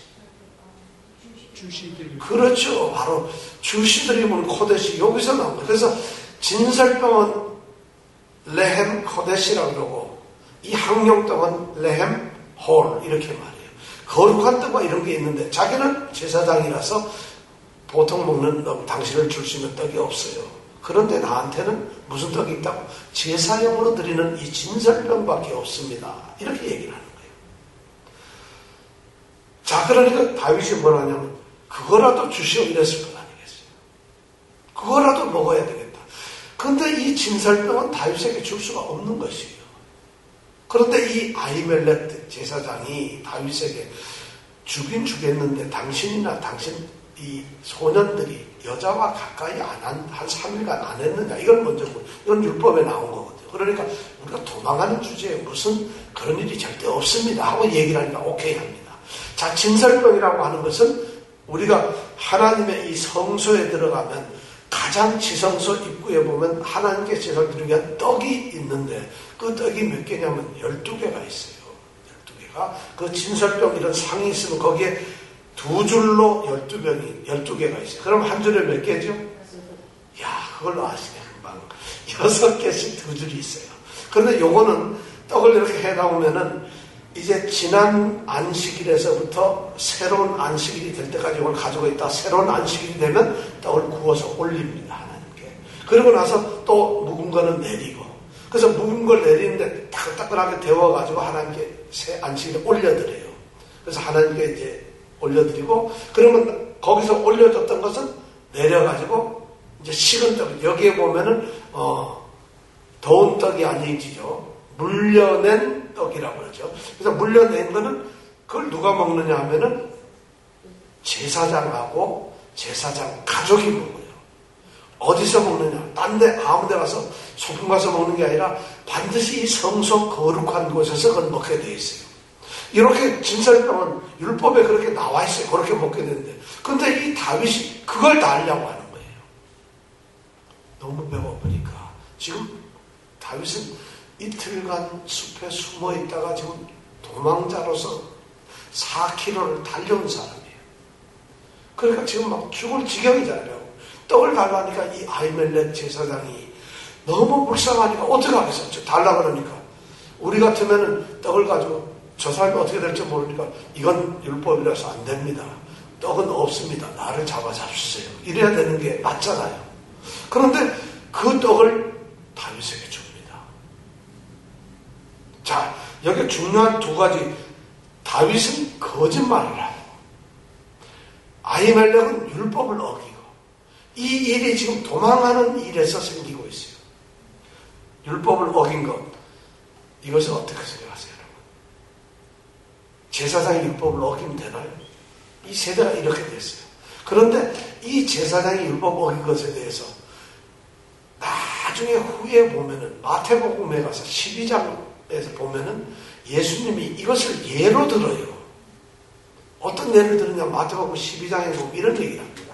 주시들. 그렇죠. 바로 주시드림은 코데시 여기서 나옵니다. 그래서 진설병은 레헴 코데시라고 그러고 이 항용떡은 레헴 홀 이렇게 말해요. 거룩한 떡과 이런 게 있는데 자기는 제사장이라서 보통 먹는 떡, 당신을 줄 수 있는 떡이 없어요. 그런데 나한테는 무슨 떡이 있다고? 제사용으로 드리는 이 진설병밖에 없습니다. 이렇게 얘기를 하는 거예요. 자, 그러니까 다윗이 뭘 하냐면 그거라도 주시오 이랬을 것 아니겠어요. 그거라도 먹어야 되겠다. 그런데 이 진설병은 다윗에게 줄 수가 없는 것이에요. 그런데 이 아히멜렉 제사장이 다윗에게 주긴 주겠는데 당신이나 당신 이 소년들이 여자와 가까이 안 한, 한 삼 일간 안 했느냐. 이건 먼저, 이건 율법에 나온 거거든요. 그러니까 우리가 도망가는 주제에 무슨 그런 일이 절대 없습니다. 하고 얘기를 하니까 오케이 합니다. 자, 진설병이라고 하는 것은 우리가 하나님의 이 성소에 들어가면 가장 지성소 입구에 보면 하나님께 제사를 드리기 위한 떡이 있는데 그 떡이 몇 개냐면 열두 개가 있어요. 열두 개가. 그 진설병 이런 상이 있으면 거기에 두 줄로 열두 병이, 열두 개가 있어요. 그럼 한 줄에 몇 개죠? 야, 그걸로 아시네, 금방. 여섯 개씩 두 줄이 있어요. 그런데 요거는 떡을 이렇게 해 나오면은 이제 지난 안식일에서부터 새로운 안식일이 될 때까지 이걸 가지고 있다. 새로운 안식일이 되면 떡을 구워서 올립니다, 하나님께. 그러고 나서 또 묵은 거는 내리고. 그래서 묵은 걸 내리는데 따끈따끈하게 데워가지고 하나님께 새 안식일에 올려드려요. 그래서 하나님께 이제 올려드리고, 그러면 거기서 올려줬던 것은 내려가지고, 이제 식은 떡, 여기에 보면은, 어, 더운 떡이 아니지죠. 물려낸 떡이라고 그러죠. 그래서 물려낸 거는, 그걸 누가 먹느냐 하면은, 제사장하고 제사장 가족이 먹어요. 어디서 먹느냐? 딴 데, 아무 데 가서, 소풍 가서 먹는 게 아니라, 반드시 이 성소 거룩한 곳에서 그걸 먹게 돼 있어요. 이렇게 진설병은 율법에 그렇게 나와 있어요. 그렇게 먹게 되는데. 근데 이 다윗이 그걸 다 하려고 하는 거예요. 너무 배고프니까. 지금 다윗은 이틀간 숲에 숨어 있다가 지금 도망자로서 사 킬로미터를 달려온 사람이에요. 그러니까 지금 막 죽을 지경이잖아요. 떡을 달라니까 이 아히멜렉 제사장이 너무 불쌍하니까 어떻게 하겠어요? 달라 그러니까. 우리 같으면은 떡을 가지고 저 사람이 어떻게 될지 모르니까 이건 율법이라서 안 됩니다. 떡은 없습니다. 나를 잡아 잡수세요. 이래야 되는 게 맞잖아요. 그런데 그 떡을 다윗에게 줍니다. 자, 여기 중요한 두 가지. 다윗은 거짓말을 하고 아히멜렉은 율법을 어기고 이 일이 지금 도망하는 일에서 생기고 있어요. 율법을 어긴 것. 이것을 어떻게 생각하세요? 제사장이 율법을 어기면 되나요? 이 세대가 이렇게 됐어요. 그런데 이 제사장이 율법 어긴 것에 대해서 나중에 후에 보면은 마태복음에 가서 십이 장에서 보면은 예수님이 이것을 예로 들어요. 어떤 예를 들으냐? 마태복음 십이 장에 보면 이런 얘기를 합니다.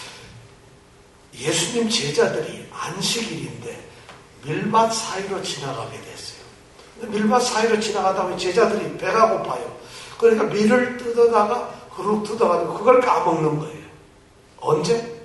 예수님 제자들이 안식일인데 밀밭 사이로 지나가게 됐어요. 밀밭 사이로 지나가다 보면 제자들이 배가 고파요. 그러니까 밀을 뜯어다가 후룩 뜯어가지고 그걸 까먹는 거예요. 언제?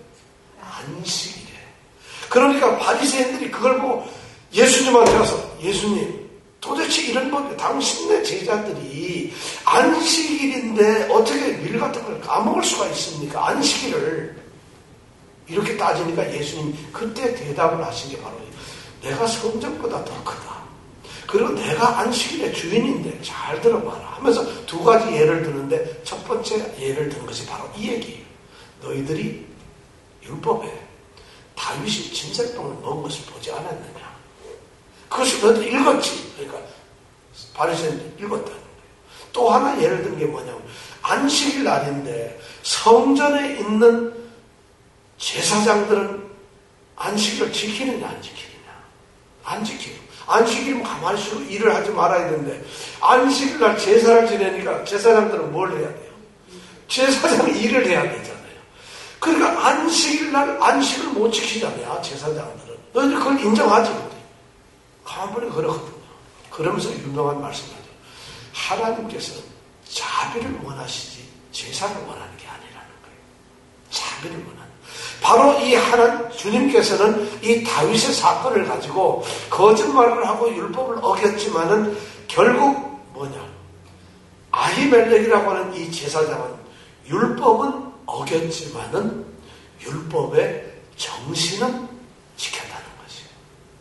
안식일에. 그러니까 바리새인들이 그걸 보고 예수님한테 가서 예수님 도대체 이런 법, 당신네 제자들이 안식일인데 어떻게 밀 같은 걸 까먹을 수가 있습니까? 안식일을. 이렇게 따지니까 예수님 그때 대답을 하신 게 바로 내가 성전보다 더 크다. 그리고 내가 안식일의 주인인데 잘 들어봐라 하면서 두 가지 예를 드는데 첫 번째 예를 든 것이 바로 이 얘기예요. 너희들이 율법에 다윗이 진설병을 먹은 것을 보지 않았느냐. 그것을 너희들이 읽었지. 그러니까 바리새인들이 읽었다는 거예요. 또 하나 예를 든 게 뭐냐면 안식일 날인데 성전에 있는 제사장들은 안식일을 지키느냐 안 지키느냐. 안 지키고 안식일이면 가만히 쉬고 일을 하지 말아야 되는데 안식일 날 제사를 지내니까 제사장들은 뭘 해야 돼요? 제사장이 일을 해야 되잖아요. 그러니까 안식일 날 안식을 못 지키잖아요. 제사장들은. 너희들 그걸 인정하지. 가만히 그렇거든요. 그러면서 유명한 말씀을 하죠. 하나님께서는 자비를 원하시지 제사를 원하는 게 아니라는 거예요. 자비를 원하는. 바로 이 하나님 주님께서는 이 다윗의 사건을 가지고 거짓말을 하고 율법을 어겼지만은 결국 뭐냐? 아히멜렉이라고 하는 이 제사장은 율법은 어겼지만은 율법의 정신은 지켰다는 것이에요.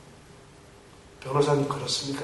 변호사님 그렇습니까?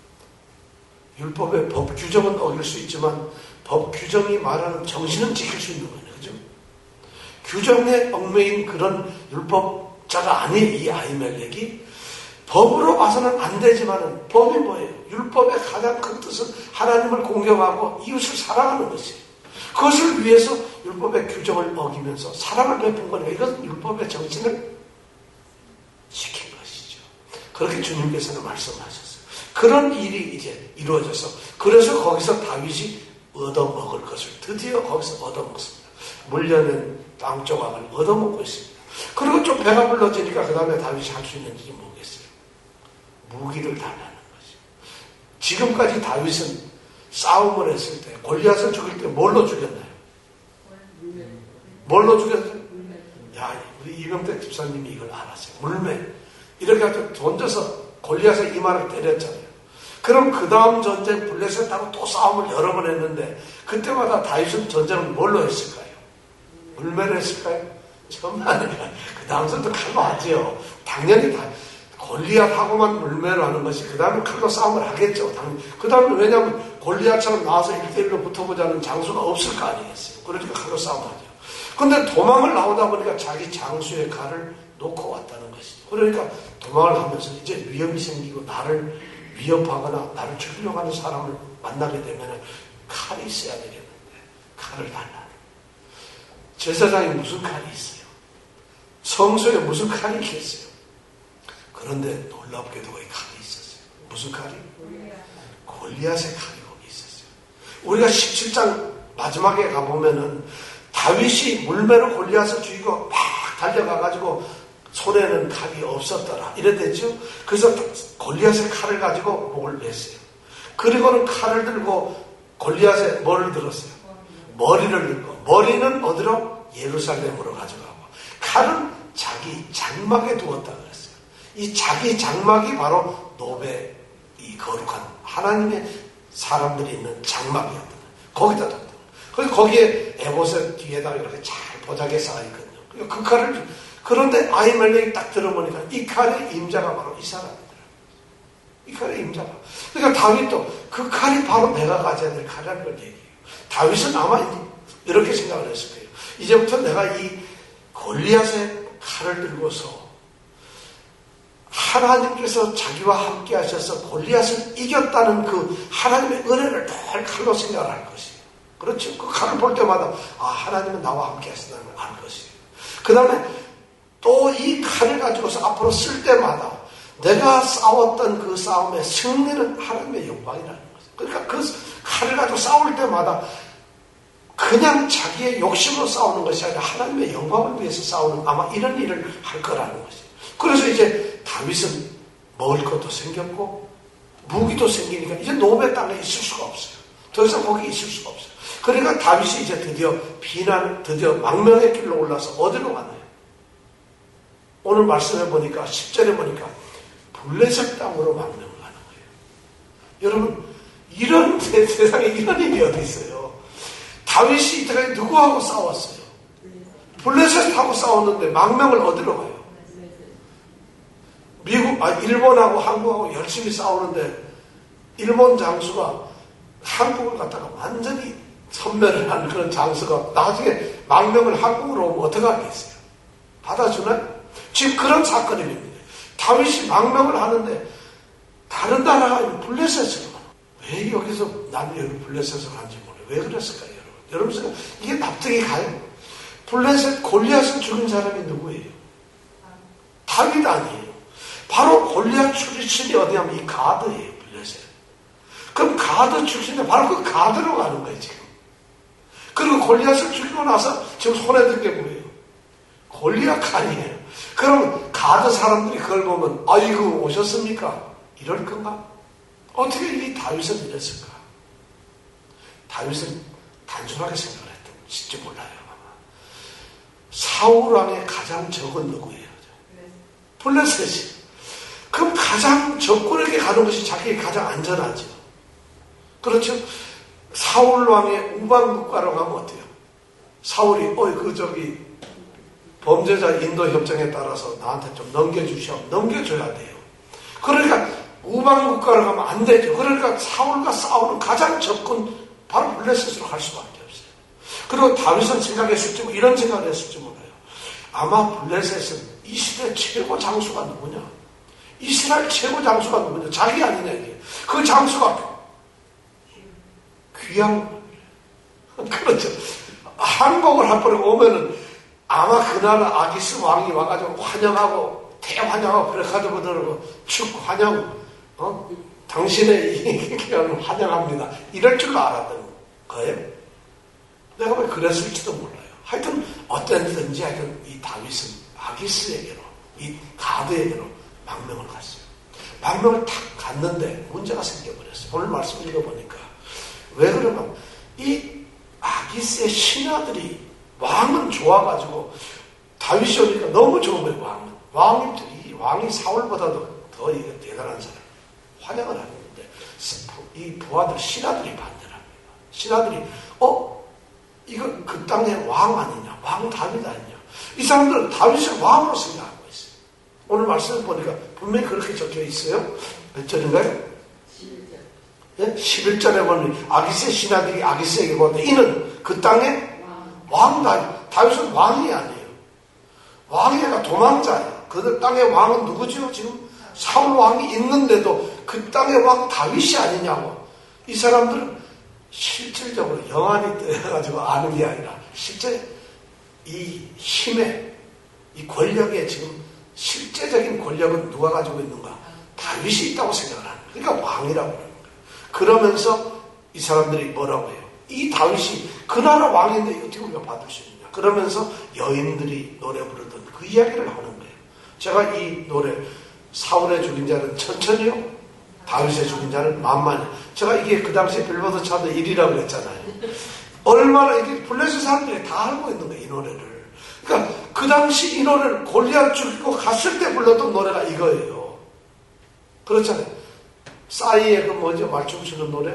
율법의 법 규정은 어길 수 있지만 법 규정이 말하는 정신은 지킬 수 있는 거예요. 그죠? 규정에 얽매인 그런 율법자가 아닌 이 아히멜렉이 법으로 봐서는 안 되지만은 법이 뭐예요? 율법의 가장 큰 뜻은 하나님을 공경하고 이웃을 사랑하는 것이에요. 그것을 위해서 율법의 규정을 어기면서 사랑을 베푼 거니까 이것은 율법의 정신을 지킨 것이죠. 그렇게 주님께서는 말씀하셨어요. 그런 일이 이제 이루어져서 그래서 거기서 다윗이 얻어먹을 것을 드디어 거기서 얻어먹습니다. 물려낸 땅 조각을 얻어먹고 있습니다. 그리고 좀 배가 불러지니까 그 다음에 다윗이 할 수 있는지 모르겠어요. 무기를 달라는 거죠. 지금까지 다윗은 싸움을 했을 때 골리앗을 죽일 때 뭘로 죽였나요? 뭘로 죽였어요? 야, 우리 이병택 집사님이 이걸 알았어요. 물매. 이렇게 해서 던져서 골리앗의 이마를 때렸잖아요. 그럼 그 다음 전쟁 블레셋하고 또 싸움을 여러 번 했는데 그때마다 다윗은 전쟁을 뭘로 했을까요? 물매를 했을까요? 처음 아니라 그 다음부터 칼로 하죠. 당연히 다 골리앗하고만 물매를 하는 것이 그 다음에 칼로 싸움을 하겠죠. 그 다음에 왜냐하면 골리앗처럼 나와서 일 대일로 붙어보자는 장수가 없을 거 아니겠어요. 그러니까 칼로 싸움하죠. 그런데 도망을 나오다 보니까 자기 장수의 칼을 놓고 왔다는 것이죠. 그러니까 도망을 하면서 이제 위험이 생기고 나를 위협하거나 나를 죽이려고 하는 사람을 만나게 되면 칼이 있어야 되겠는데 칼을 달라. 제사장이 무슨 칼이 있어요? 성소에 무슨 칼이 있겠어요? 그런데 놀랍게도 거기 칼이 있었어요. 무슨 칼이? 골리앗의 칼이 거기 있었어요. 우리가 십칠 장 마지막에 가보면은 다윗이 물매로 골리앗을 죽이고 막 달려가가지고 손에는 칼이 없었더라. 이랬댔죠. 그래서 골리앗의 칼을 가지고 목을 냈어요. 그리고는 칼을 들고 골리앗의 뭐를 들었어요? 머리를 들고 머리는 어디로? 예루살렘으로 가져가고 칼은 자기 장막에 두었다 그랬어요. 이 자기 장막이 바로 노베 이 거룩한 하나님의 사람들이 있는 장막이었다. 거기다 뒀다. 그래서 거기에 에봇의 뒤에다가 이렇게 잘 보자기에 쌓여있거든요. 그 칼을 그런데 아히멜렉이 딱 들어보니까 이 칼의 임자가 바로 이 사람이더라고요. 이 칼의 임자가. 그러니까 다윗도 그 칼이 바로 내가 가져야 될 칼이라는 걸 얘기해요. 다윗은 아마 이렇게 생각을 했을 거예요. 이제부터 내가 이 골리앗의 칼을 들고서 하나님께서 자기와 함께 하셔서 골리앗을 이겼다는 그 하나님의 은혜를 늘 칼로 생각을 할 것이에요. 그렇죠. 그 칼을 볼 때마다 아 하나님은 나와 함께 하신다는 걸 알 것이에요. 그 다음에 또 이 칼을 가지고서 앞으로 쓸 때마다 내가 싸웠던 그 싸움의 승리는 하나님의 영광이라는 거죠. 그러니까 그 칼을 가지고 싸울 때마다 그냥 자기의 욕심으로 싸우는 것이 아니라 하나님의 영광을 위해서 싸우는 아마 이런 일을 할 거라는 것이에요. 그래서 이제 다윗은 먹을 것도 생겼고 무기도 생기니까 이제 노베 땅에 있을 수가 없어요. 더 이상 거기 있을 수가 없어요. 그러니까 다윗이 이제 드디어 비난, 드디어 망명의 길로 올라서 어디로 가나요? 오늘 말씀해 보니까 십 절에 보니까 블레셋 땅으로 망명을 가는 거예요. 여러분, 이런 세상에 이런 일이 어디 있어요? 다윗이 이때까지 누구하고 싸웠어요? 블레셋하고 싸웠는데 망명을 어디로 가요? 미국, 아, 일본하고 한국하고 열심히 싸우는데 일본 장수가 한국을 갖다가 완전히 선멸을 하는 그런 장수가 나중에 망명을 한국으로 오면 어떡하겠어요? 받아주나요? 지금 그런 사건이 됩니다. 다윗이 망명을 하는데 다른 나라가 블레셋으로 가요. 왜 여기서 나는 여기 블레셋으로 간지 몰라요. 왜 그랬을까요, 여러분? 여러분, 이게 납득이 가요? 블레셋 골리앗을 죽인 사람이 누구예요? 다윗 아니에요. 바로 골리앗 출신이 어디냐면 이 가드예요, 블레셋. 그럼 가드 출신인데 바로 그 가드로 가는 거예요, 지금. 그리고 골리앗을 죽이고 나서 지금 손에 든 게 뭐예요? 골리앗 아니에요. 그럼 가드 사람들이 그걸 보면 아이고 오셨습니까? 이럴 건가? 어떻게 이 다윗은 이랬을까? 다윗은 단순하게 생각을 했을지 몰라요. 사울 왕의 가장 적은 누구예요? 블레셋이. 그럼 가장 적군에게 가는 것이 자기의 가장 안전하죠. 그렇죠? 사울 왕의 우방국가로 가면 어때요? 사울이 어이 그 저기 범죄자 인도 협정에 따라서 나한테 좀 넘겨주셔. 넘겨줘야 돼요. 그러니까 우방국가로 가면 안 되죠. 그러니까 사울과 싸우는 가장 적군 바로 블레셋으로 갈 수밖에 없어요. 그리고 다윗은 생각했을지 이런 생각을 했을지 몰라요. 아마 블레셋은 이 시대 최고 장수가 누구냐? 이스라엘 최고 장수가 누구냐? 자기 아니냐 이게. 그 장수가 귀양 그렇죠. 한국을 한 번에 오면은 아마 그 나라 아기스 왕이 와가지고 환영하고 대환영하고 그래가지고 들고 축 환영 어? 당신의 이 귀양을 환영합니다. 이럴 줄로 알았던 거예요. 내가 왜 그랬을지도 몰라요. 하여튼 어땠든지 하여튼 이 다윗은 아기스에게로 이 가드에게로 망명을 갔어요. 망명을 탁 갔는데 문제가 생겨버렸어요. 오늘 말씀 읽어보니까 왜 그러면 이 아기스의 신하들이 왕은 좋아가지고 다윗이 오니까 너무 좋은 거예요. 왕은 왕이 이 왕이 사울보다도 더 이게 대단한 사람 환영을 하는데 이 부하들 신하들이 반대를 합니다. 신하들이 어 이거 그 땅의 왕 아니냐? 왕 다윗 아니냐? 이 사람들은 다윗을 왕으로 생각하고 있어요. 오늘 말씀을 보니까 분명히 그렇게 적혀 있어요. 몇 절인가요? 예? 십일 절에 보면 아기스의 신하들이 아기스에게 보는데 이는 그 땅의 왕 다윗. 다윗은 왕이 아니에요. 왕이 아니라 도망자예요. 그 땅의 왕은 누구죠? 지금 사울 왕이 있는데도 그 땅의 왕 다윗이 아니냐고. 이 사람들은 실질적으로 영안이 떠가지고 아는 게 아니라 실제 이 힘에 이 권력에 지금 실제적인 권력은 누가 가지고 있는가? 다윗이 있다고 생각을 하는 거예요. 그러니까 왕이라고 하는 거예요. 그러면서 이 사람들이 뭐라고 해요? 이 다윗이 그 나라 왕인데 어떻게 우리가 받을 수 있느냐? 그러면서 여인들이 노래 부르던 그 이야기를 하는 거예요. 제가 이 노래 사울의 죽인 자는 천천히요, 다윗의 죽인 자는 만만히. 제가 이게 그 당시에 빌보드 차트 일 위라고 했잖아요. 얼마나 이게 블레셋 사람들이 다 알고 있는 거예요, 이 노래를. 그러니까 그 당시 이 노래를 골리앗 죽이고 갔을 때 불렀던 노래가 이거예요. 그렇잖아요. 싸이의 그 뭐죠? 말춤 추는 노래?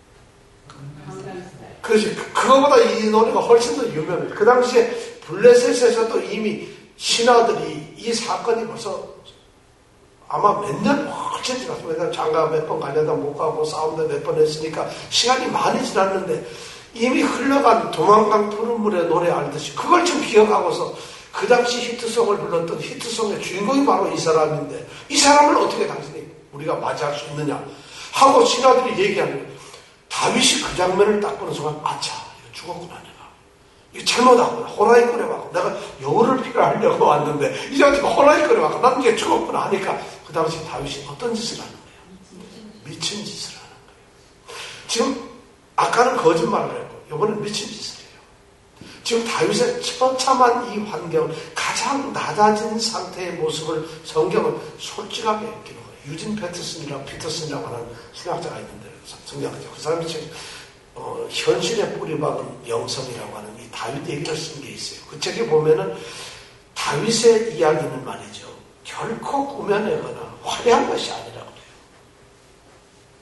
그렇지. 그거보다 이 노래가 훨씬 더 유명해요. 그 당시에 블레셋에서도 이미 신하들이 이 사건이 벌써 아마 몇 년 훨씬 지났습니다. 장가 몇 번 가려다 못 가고 싸움도 몇 번 했으니까 시간이 많이 지났는데 이미 흘러간 도망간 푸른 물의 노래 알듯이 그걸 좀 기억하고서 그 당시 히트송을 불렀던 히트송의 주인공이 바로 이 사람인데 이 사람을 어떻게 당신이 우리가 맞이할 수 있느냐 하고 신하들이 얘기하는 거예요. 다윗이 그 장면을 딱 보는 순간 아차 이거 죽었구나 내가 이거 잘못하구나 호라이 끓여봤고 내가 여우를 필요하려고 왔는데 이제 어떻게 호라이 끓여봤고 난 이게 죽었구나 하니까 그 당시 다윗이 어떤 짓을 하는 거예요? 미친 짓을 하는 거예요. 지금 아까는 거짓말을 했고 이번엔 미친 짓을 해요. 지금 다윗의 처참한 이 환경 가장 낮아진 상태의 모습을 성경은 솔직하게 기록해요. 유진 패터슨이라고 피터슨이라고 하는 신학자가 있는데 성경학자 그 사람이 지금 어, 현실에 뿌리박은 영성이라고 하는 이 다윗 얘기를 쓴 게 있어요. 그 책에 보면은 다윗의 이야기는 말이죠. 결코 꾸며내거나 화려한 것이 아니라고 그래요. 결코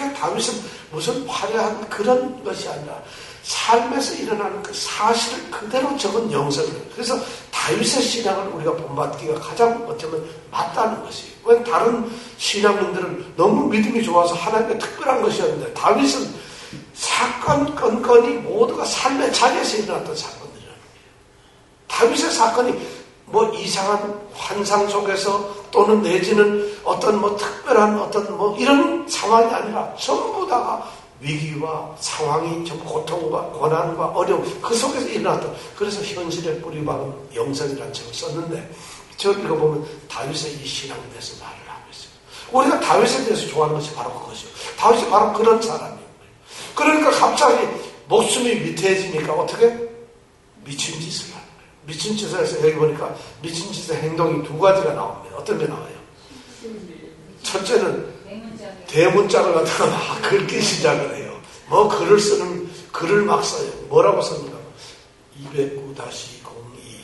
그러니까 다윗은 무슨 화려한 그런 것이 아니라 삶에서 일어나는 그 사실을 그대로 적은 영성이에요. 그래서 다윗의 신앙을 우리가 본받기가 가장 어쩌면 맞다는 것이에요. 왜 다른 신앙인들은 너무 믿음이 좋아서 하나님의 특별한 것이었는데 다윗은 사건 건건이 모두가 삶의 자리에서 일어났던 사건들이라는 거예요. 다윗의 사건이 뭐 이상한 환상 속에서 또는 내지는 어떤 뭐 특별한 어떤 뭐 이런 상황이 아니라 전부 다가 위기와 상황이 좀 고통과 고난과 어려움 그 속에서 일어났던 그래서 현실의 뿌리박은 영성이라는 책을 썼는데 저 읽어보면 다윗의 이 신앙에 대해서 말을 하고 있어요. 우리가 다윗에 대해서 좋아하는 것이 바로 그것이요. 다윗이 바로 그런 사람이에요. 그러니까 갑자기 목숨이 위태해지니까 어떻게? 미친 짓을 하는 거예요. 미친 짓을 해서 여기 보니까 미친 짓의 행동이 두 가지가 나옵니다. 어떤 게 나와요? 첫째는 대문짝을 갖다가 막 긁기 시작을 해요. 뭐 글을 쓰는, 글을 막 써요. 뭐라고 썼는가? 이백구 공이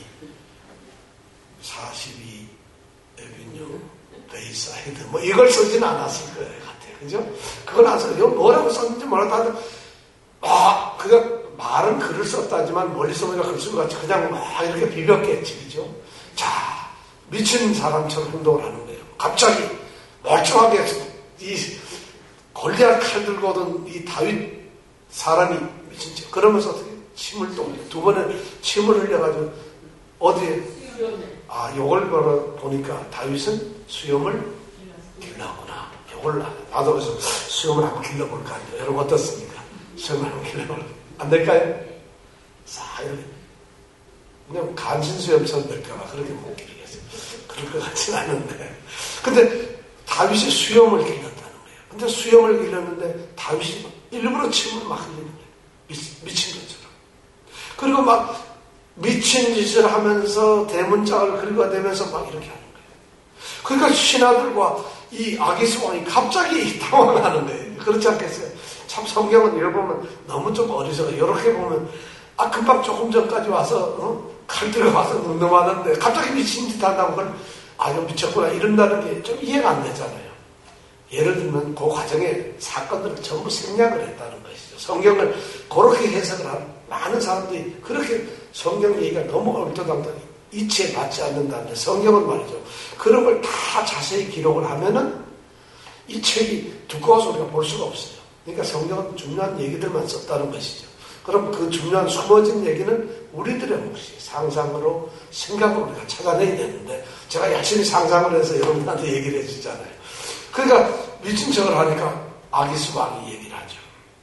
사십이 에비뉴 베이사이드 뭐 이걸 쓰진 않았을 거예요. 같아요. 그죠? 그건 안 써요. 뭐라고 썼는지 몰라도 아, 그가 말은 글을 썼다지만 멀리서 보니까 글 쓴 것 같이 그냥 막 이렇게 비볐겠지. 그죠? 자, 미친 사람처럼 행동을 하는 거예요. 갑자기 멀쩡하게 이 골리앗 칼 들고 오던 이 다윗 사람이 미친 척 그러면서 어떻게 침을 또 흘려 두 번에 침을 흘려가지고 어디에 아 요걸 보니까 다윗은 수염을 길렀구나. 요걸 나도 그래서 수염을 한번 길러볼까. 여러분 어떻습니까? 수염을 한번 길러볼까. 안 될까요? 자 이렇게 그냥 간신 수염처럼 될까봐 그렇게 못 기르겠어요. 그럴 것 같진 않은데 근데 다윗이 수염을 길렀다는 거예요. 근데 수염을 길렀는데 다윗이 일부러 침을 막 흘리는 거예요. 미, 미친 것처럼. 그리고 막 미친 짓을 하면서 대문짝을 긁어대면서 막 이렇게 하는 거예요. 그러니까 신하들과 이 아기스 왕이 갑자기 당황하는 거예요. 그렇지 않겠어요? 참 성경은 읽어보면 너무 좀 어리석어요. 이렇게 보면 아 금방 조금 전까지 와서 어? 칼 들어가서 늠름하는데 갑자기 미친 짓 한다고 그걸 아, 이거 미쳤구나. 이런다는 게 좀 이해가 안 되잖아요. 예를 들면 그 과정에 사건들을 전부 생략을 했다는 것이죠. 성경을 그렇게 해석을 하는 많은 사람들이 그렇게 성경 얘기가 너무 얼토당토하게 이치에 맞지 않는다는데 성경은 말이죠. 그런 걸 다 자세히 기록을 하면은 이 책이 두꺼워서 우리가 볼 수가 없어요. 그러니까 성경은 중요한 얘기들만 썼다는 것이죠. 그럼 그 중요한 숨어진 얘기는 우리들의 몫이 상상으로 생각으로 우리가 찾아내야 되는데 제가 열심히 상상을 해서 여러분한테 얘기를 해주잖아요. 그러니까 미친 척을 하니까 아기스 왕이 얘기를 하죠.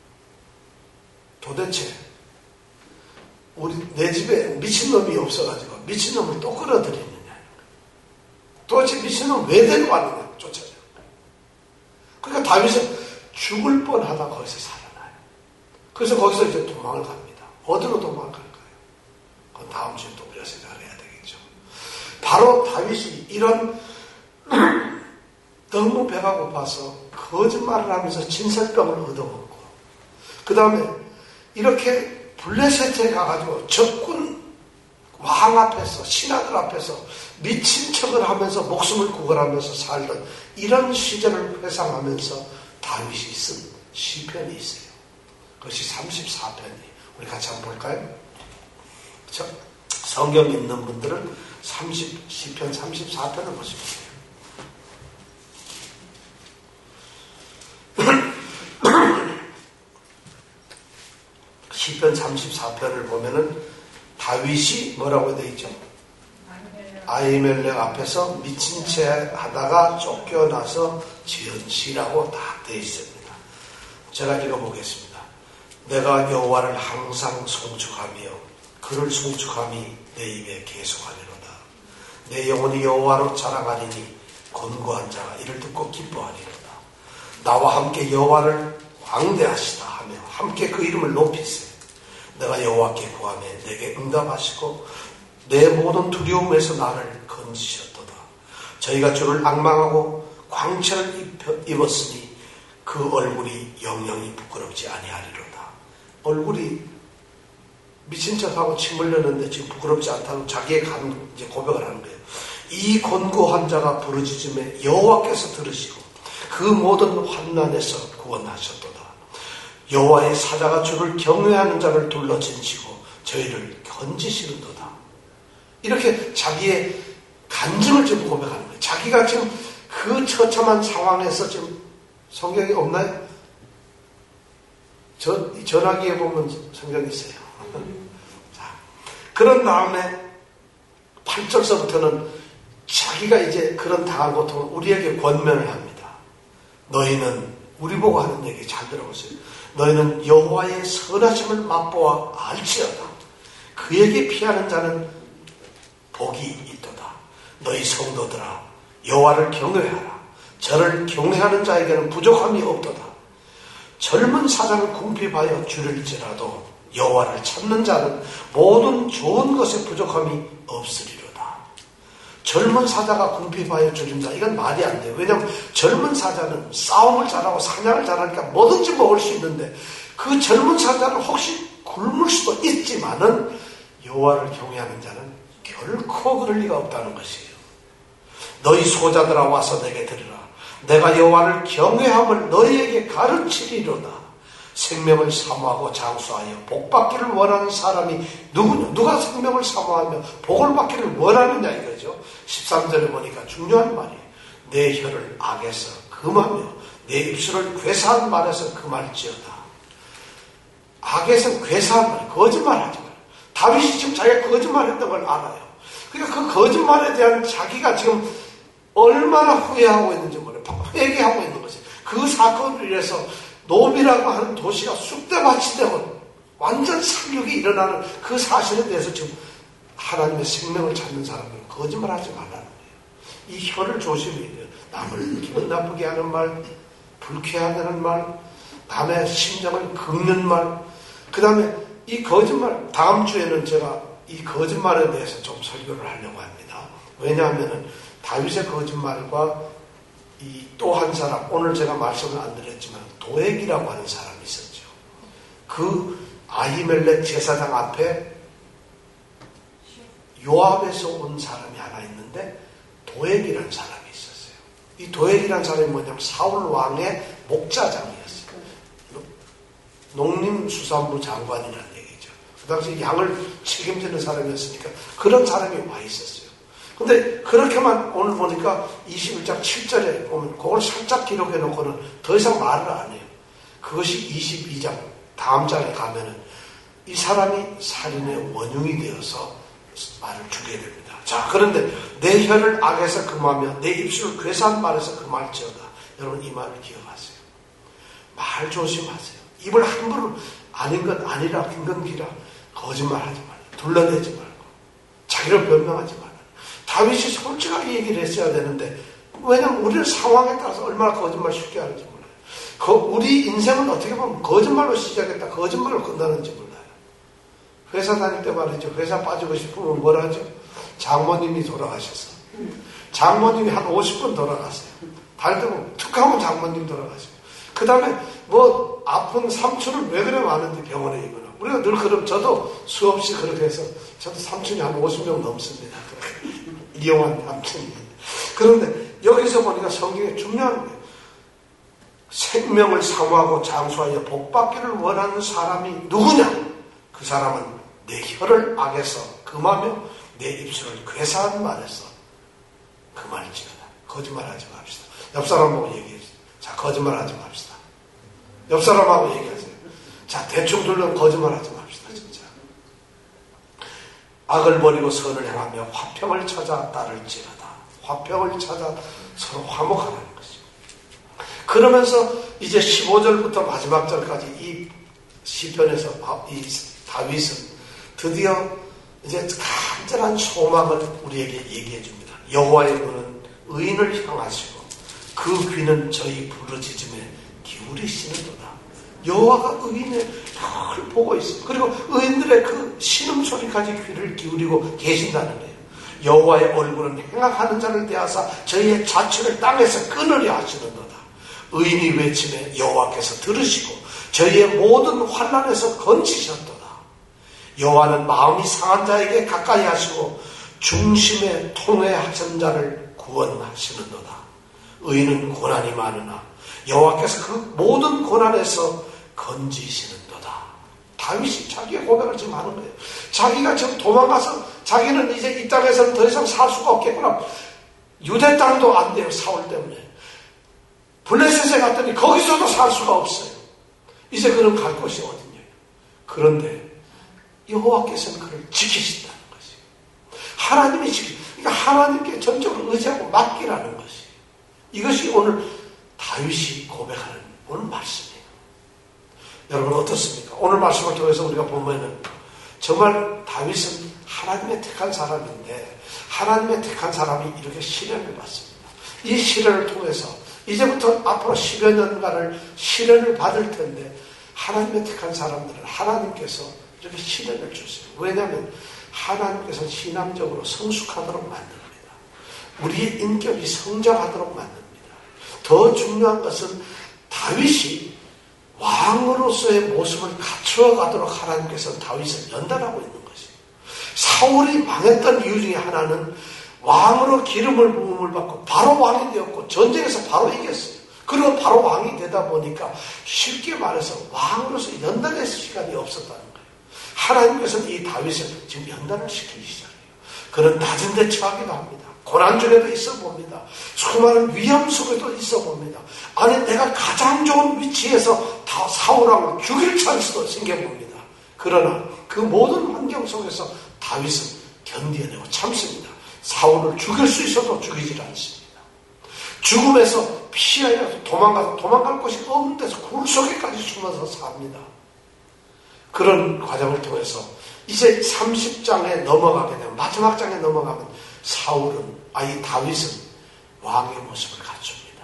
도대체 우리 내 집에 미친놈이 없어가지고 미친놈을 또 끌어들이느냐. 도대체 미친놈 왜 데리고 왔느냐 쫓아요. 그러니까 다윗은 죽을 뻔하다 거기서 살아나요. 그래서 거기서 이제 도망을 갑니다. 어디로 도망갈까요? 그건 다음 주에 또 우리가 생각을 해야 되겠죠. 바로 다윗이 이런 너무 배가 고파서 거짓말을 하면서 진설병을 얻어먹고 그 다음에 이렇게 블레셋에 가가지고 적군 왕 앞에서 신하들 앞에서 미친 척을 하면서 목숨을 구걸하면서 살던 이런 시절을 회상하면서 다윗이 쓴 시편이 있어요. 그것이 삼십사 편이에요. 우리 같이 한번 볼까요? 그렇죠? 성경 있는 분들은 삼십, 시편 삼십사 편을 보시면 돼요. 시편 삼십사 편을 보면은 다윗이 뭐라고 되어 있죠? 아히멜렉 앞에서 미친 채 하다가 쫓겨나서 지은 시라고 다 되어 있습니다. 제가 읽어보겠습니다. 내가 여호와를 항상 송축하며 그를 송축함이 내 입에 계속하리로다. 내 영혼이 여호와로 자랑하리니 권고한 자가 이를 듣고 기뻐하리로다. 나와 함께 여호와를 광대하시다 하며 함께 그 이름을 높이세. 내가 여호와께 구하며 내게 응답하시고 내 모든 두려움에서 나를 건지셨도다. 저희가 주를 앙망하고 광채를 입었으니 그 얼굴이 영영이 부끄럽지 아니하리로다. 얼굴이 미친 척하고 침 흘렸는데 지금 부끄럽지 않다고 자기의 간 이제 고백을 하는 거예요. 이 권고한 자가 부르짖음에 여호와께서 들으시고 그 모든 환난에서 구원하셨도다. 여호와의 사자가 주를 경외하는 자를 둘러진시고 저희를 건지시는도다. 이렇게 자기의 간증을 지금 고백하는 거예요. 자기가 지금 그 처참한 상황에서 지금 성경이 없나요? 저, 전화기에 보면 성경이 있어요. 자, 그런 다음에 팔 절서부터는 자기가 이제 그런 당한 고통을 우리에게 권면을 합니다. 너희는, 우리 보고 하는 얘기 잘 들어보세요. 너희는 여호와의 선하심을 맛보아 알지어다. 그에게 피하는 자는 복이 있도다. 너희 성도들아, 여호와를 경외하라. 저를 경외하는 자에게는 부족함이 없도다. 젊은 사자는 궁핍하여 줄일지라도 여호와를 찾는 자는 모든 좋은 것에 부족함이 없으리로다. 젊은 사자가 궁핍하여 줄인다. 이건 말이 안 돼요. 왜냐하면 젊은 사자는 싸움을 잘하고 사냥을 잘하니까 뭐든지 먹을 수 있는데 그 젊은 사자는 혹시 굶을 수도 있지만은 여호와를 경외하는 자는 결코 그럴 리가 없다는 것이에요. 너희 소자들아 와서 내게 들으라. 내가 여호와를 경외함을 너희에게 가르치리로다. 생명을 사모하고 장수하여 복 받기를 원하는 사람이 누구냐? 누가 생명을 사모하며 복을 받기를 원하느냐 이거죠. 십삼 절에 보니까 중요한 말이에요. 내 혀를 악에서 금하며 내 입술을 괴사한 말에서 금할지어다. 악에서 괴사한 말, 거짓말하지 마라. 다윗이 지금 자기가 거짓말했던 걸 알아요. 그러니까 그 거짓말에 대한 자기가 지금 얼마나 후회하고 있는지 몰라요. 회개하고 있는 것이에요. 그 사건을 위해서 노비라고 하는 도시가 쑥대밭이 되고 완전 상륙이 일어나는 그 사실에 대해서 지금 하나님의 생명을 찾는 사람은 거짓말하지 말라는 거예요. 이 혀를 조심해야 돼요. 남을 기분 나쁘게 하는 말, 불쾌하게 하는 말, 남의 심정을 긁는 말, 그 다음에 이 거짓말, 다음 주에는 제가 이 거짓말에 대해서 좀 설교를 하려고 합니다. 왜냐하면 다윗의 거짓말과 이 또 한 사람, 오늘 제가 말씀을 안 드렸지만 도액이라고 하는 사람이 있었죠. 그 아히멜렉 제사장 앞에 요압에서 온 사람이 하나 있는데 도액이라는 사람이 있었어요. 이 도액이라는 사람이 뭐냐면 사울 왕의 목자장이었어요. 농림수산부 장관이라는 얘기죠. 그 당시 양을 책임지는 사람이었으니까 그런 사람이 와 있었어요. 근데 그렇게만 오늘 보니까 이십일 장 칠 절에 보면 그걸 살짝 기록해 놓고는 더 이상 말을 안 해요. 그것이 이십이 장 다음 장에 가면은 이 사람이 살인의 원흉이 되어서 말을 죽게 됩니다. 자, 그런데 내 혀를 악에서 금하며 내 입술을 괴사한 말에서 금할지어다. 여러분 이 말을 기억하세요. 말 조심하세요. 입을 함부로 아닌 건 아니라 긴 건 기라 거짓말하지 말고 둘러대지 말고 자기를 변명하지 말고 다윗이 솔직하게 얘기를 했어야 되는데 왜냐하면 우리는 상황에 따라서 얼마나 거짓말 쉽게 하는지 몰라요. 거, 우리 인생은 어떻게 보면 거짓말로 시작했다 거짓말로 끝나는지 몰라요. 회사 다닐 때 말이죠. 회사 빠지고 싶으면 뭘 하죠? 장모님이 돌아가셨어. 장모님이 한 오십 번 돌아갔어요. 다닐 때 보면 툭 하면 장모님 돌아가시고 그 다음에 뭐 아픈 삼촌을 왜 그래 많은데 병원에 입거나 우리가 늘 그럼 저도 수없이 그렇게 해서 저도 삼촌이 한 오십 명 넘습니다. 이용한 삼촌이. 그런데 여기서 보니까 성경에 중요한 거예요. 생명을 사모하고 장수하여 복받기를 원하는 사람이 누구냐? 그 사람은 내 혀를 악에서 금하며 내 입술을 괴사한 말에서 금할지어다. 거짓말하지 맙시다. 옆 사람하고 얘기해주세요. 자, 거짓말하지 맙시다. 옆 사람하고 얘기하세요. 자, 대충 둘러면 거짓말하지 맙시다. 진짜. 악을 버리고 선을 행하며 화평을 찾아 따를지어다. 화평을 찾아 서로 화목하라는 것입니다. 그러면서 이제 십오 절부터 마지막 절까지 이 시편에서 이 다윗은 드디어 이제 간절한 소망을 우리에게 얘기해 줍니다. 여호와의 눈은 의인을 향하시고 그 귀는 저희 부르짖음에 기울이시는도다. 여호와가 의인을 늘 보고 있어요. 그리고 의인들의 그 신음소리까지 귀를 기울이고 계신다는 거예요. 여호와의 얼굴은 행악하는 자를 대하사 저희의 자취를 땅에서 끊으려 하시는도다. 의인이 외침에 여호와께서 들으시고 저희의 모든 환난에서 건지셨도다. 여호와는 마음이 상한 자에게 가까이 하시고 중심에 통회하신 자를 구원하시는도다. 의인은 고난이 많으나 여호와께서 그 모든 고난에서 건지시는도다. 다윗이 자기의 고백을 지금 하는 거예요. 자기가 지금 도망가서 자기는 이제 이 땅에서는 더 이상 살 수가 없겠구나. 유대 땅도 안 돼요. 사울 때문에. 블레셋에 갔더니 거기서도 살 수가 없어요. 이제 그는 갈 곳이 어딨냐. 그런데 여호와께서는 그를 지키신다는 것이에요. 하나님이 지키, 그러니까 하나님께 전적으로 의지하고 맡기라는 것이에요. 이것이 오늘 다윗이 고백하는 오늘 말씀이에요. 여러분 어떻습니까? 오늘 말씀을 통해서 우리가 보면은 정말 다윗은 하나님의 택한 사람인데 하나님의 택한 사람이 이렇게 시련을 받습니다. 이 시련을 통해서 이제부터 앞으로 십여 년간을 시련을 받을 텐데 하나님의 택한 사람들은 하나님께서 이렇게 시련을 주세요. 왜냐하면 하나님께서 신앙적으로 성숙하도록 만듭니다. 우리의 인격이 성장하도록 만듭니다. 더 중요한 것은 다윗이 왕으로서의 모습을 갖추어 가도록 하나님께서 다윗을 연단하고 있는 것이에요. 사울이 망했던 이유 중에 하나는 왕으로 기름을 부음을 받고 바로 왕이 되었고 전쟁에서 바로 이겼어요. 그리고 바로 왕이 되다 보니까 쉽게 말해서 왕으로서 연단의 시간이 없었다는 거예요. 하나님께서는 이 다윗을 지금 연단을 시키기 시작해요. 그는 낮은 데 처하기도 합니다. 고난 중에도 있어 봅니다. 수많은 위험 속에도 있어 봅니다. 아니 내가 가장 좋은 위치에서 다 사울왕을 죽일 찬스도 생겨봅니다. 그러나 그 모든 환경 속에서 다윗은 견뎌내고 참습니다. 사울을 죽일 수 있어도 죽이질 않습니다. 죽음에서 피하여서 도망가서 도망갈 곳이 없는 데서 굴 속에까지 숨어서 삽니다. 그런 과정을 통해서 이제 삼십 장에 넘어가게 되면 마지막 장에 넘어가면 사울은 아이 다윗은 왕의 모습을 갖춥니다.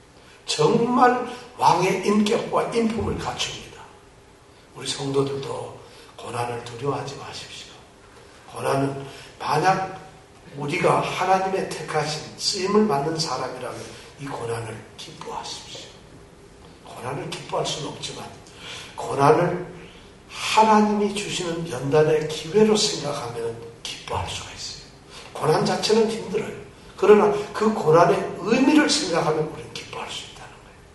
정말 왕의 인격과 인품을 갖춥니다. 우리 성도들도 고난을 두려워하지 마십시오. 고난은 만약 우리가 하나님의 택하신 쓰임을 받는 사람이라면 이 고난을 기뻐하십시오. 고난을 기뻐할 수는 없지만 고난을 하나님이 주시는 연단의 기회로 생각하면 기뻐할 수가 있어요. 고난 자체는 힘들어요. 그러나 그 고난의 의미를 생각하면 우리는 기뻐할 수 있다는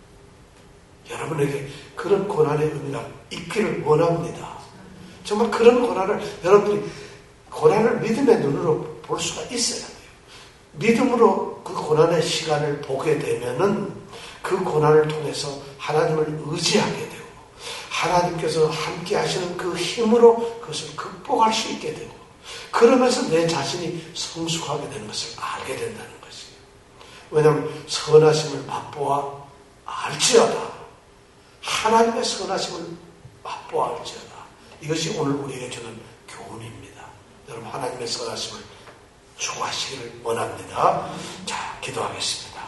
거예요. 여러분에게 그런 고난의 의미가 있기를 원합니다. 정말 그런 고난을 여러분들이 고난을 믿음의 눈으로 볼 수가 있어야 돼요. 믿음으로 그 고난의 시간을 보게 되면은 그 고난을 통해서 하나님을 의지하게 되고 하나님께서 함께 하시는 그 힘으로 그것을 극복할 수 있게 되고 그러면서 내 자신이 성숙하게 되는 것을 알게 된다는 것이에요. 왜냐하면 선하심을 맛보아 알지어다. 하나님의 선하심을 맛보아 알지어다. 이것이 오늘 우리에게 주는 교훈입니다. 여러분 하나님의 선하심을 추구하시기를 원합니다. 자, 기도하겠습니다.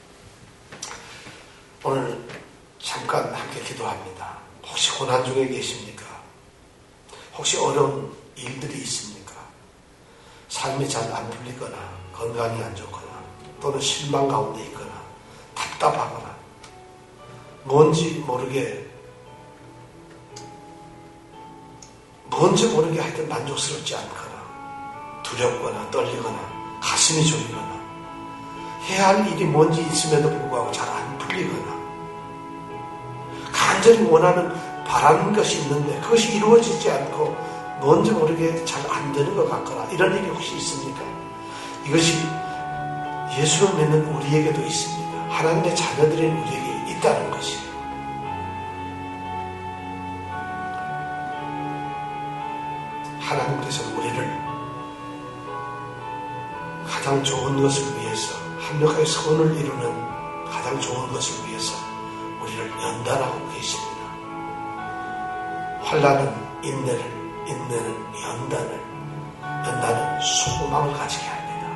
오늘 잠깐 함께 기도합니다. 혹시 고난 중에 계십니까? 혹시 어려운 일들이 있습니까? 삶이 잘 안 풀리거나 건강이 안 좋거나 또는 실망 가운데 있거나 답답하거나 뭔지 모르게 뭔지 모르게 하여튼 만족스럽지 않거나 두렵거나 떨리거나 가슴이 졸리거나 해야 할 일이 뭔지 있음에도 불구하고 잘 안 풀리거나 간절히 원하는 바라는 것이 있는데 그것이 이루어지지 않고 뭔지 모르게 잘 안 되는 것 같거나 이런 일이 혹시 있습니까? 이것이 예수를 믿는 우리에게도 있습니다. 하나님의 자녀들인 우리에게 있다는 것이에요. 하나님께서 우리를 가장 좋은 것을 위해서 합력하여 선을 이루는 가장 좋은 것을 위해서 우리를 연단하고 계십니다. 환난은 인내를, 인내는 연단을, 연단은 소망을 가지게 합니다.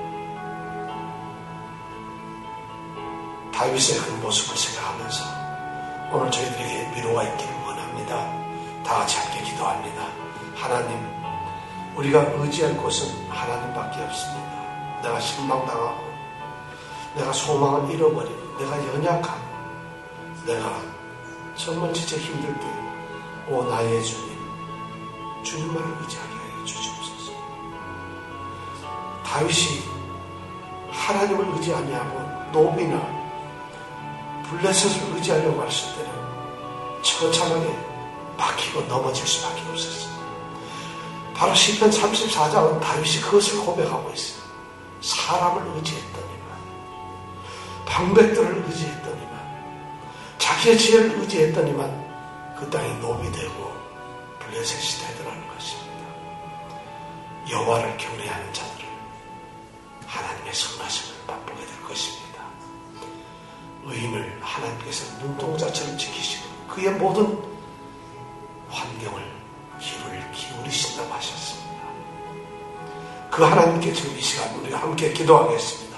다윗의 그 모습을 생각하면서 오늘 저희들에게 위로가 있기를 원합니다. 다 같이 함께 기도합니다. 하나님, 우리가 의지할 곳은 하나님밖에 없습니다. 내가 실망당하고 내가 소망을 잃어버리고 내가 연약하고 내가 정말 진짜 힘들 때 오 나의 주님, 주님만을 의지하게 하여 주시옵소서. 다윗이 하나님을 의지 아니하고 노비나 블레셋을 의지하려고 했을 때는 처참하게 막히고 넘어질 수밖에 없었습니다. 바로 시편 삼십사 장은 다윗이 그것을 고백하고 있어요. 사람을 의지했더니만, 방백들을 의지했더니만, 자기의 지혜를 의지했더니만 그 땅이 노비 되고 블레셋이 되더라는 것입니다. 여호와를 경외하는 자들은 하나님의 선하심을 맛보게 될 것입니다. 의인을 하나님께서 눈동자처럼 지키시고 그의 모든 환경을 귀를 기울이신다고 하셨습니다. 그 하나님께 지금 이 시간 우리가 함께 기도하겠습니다.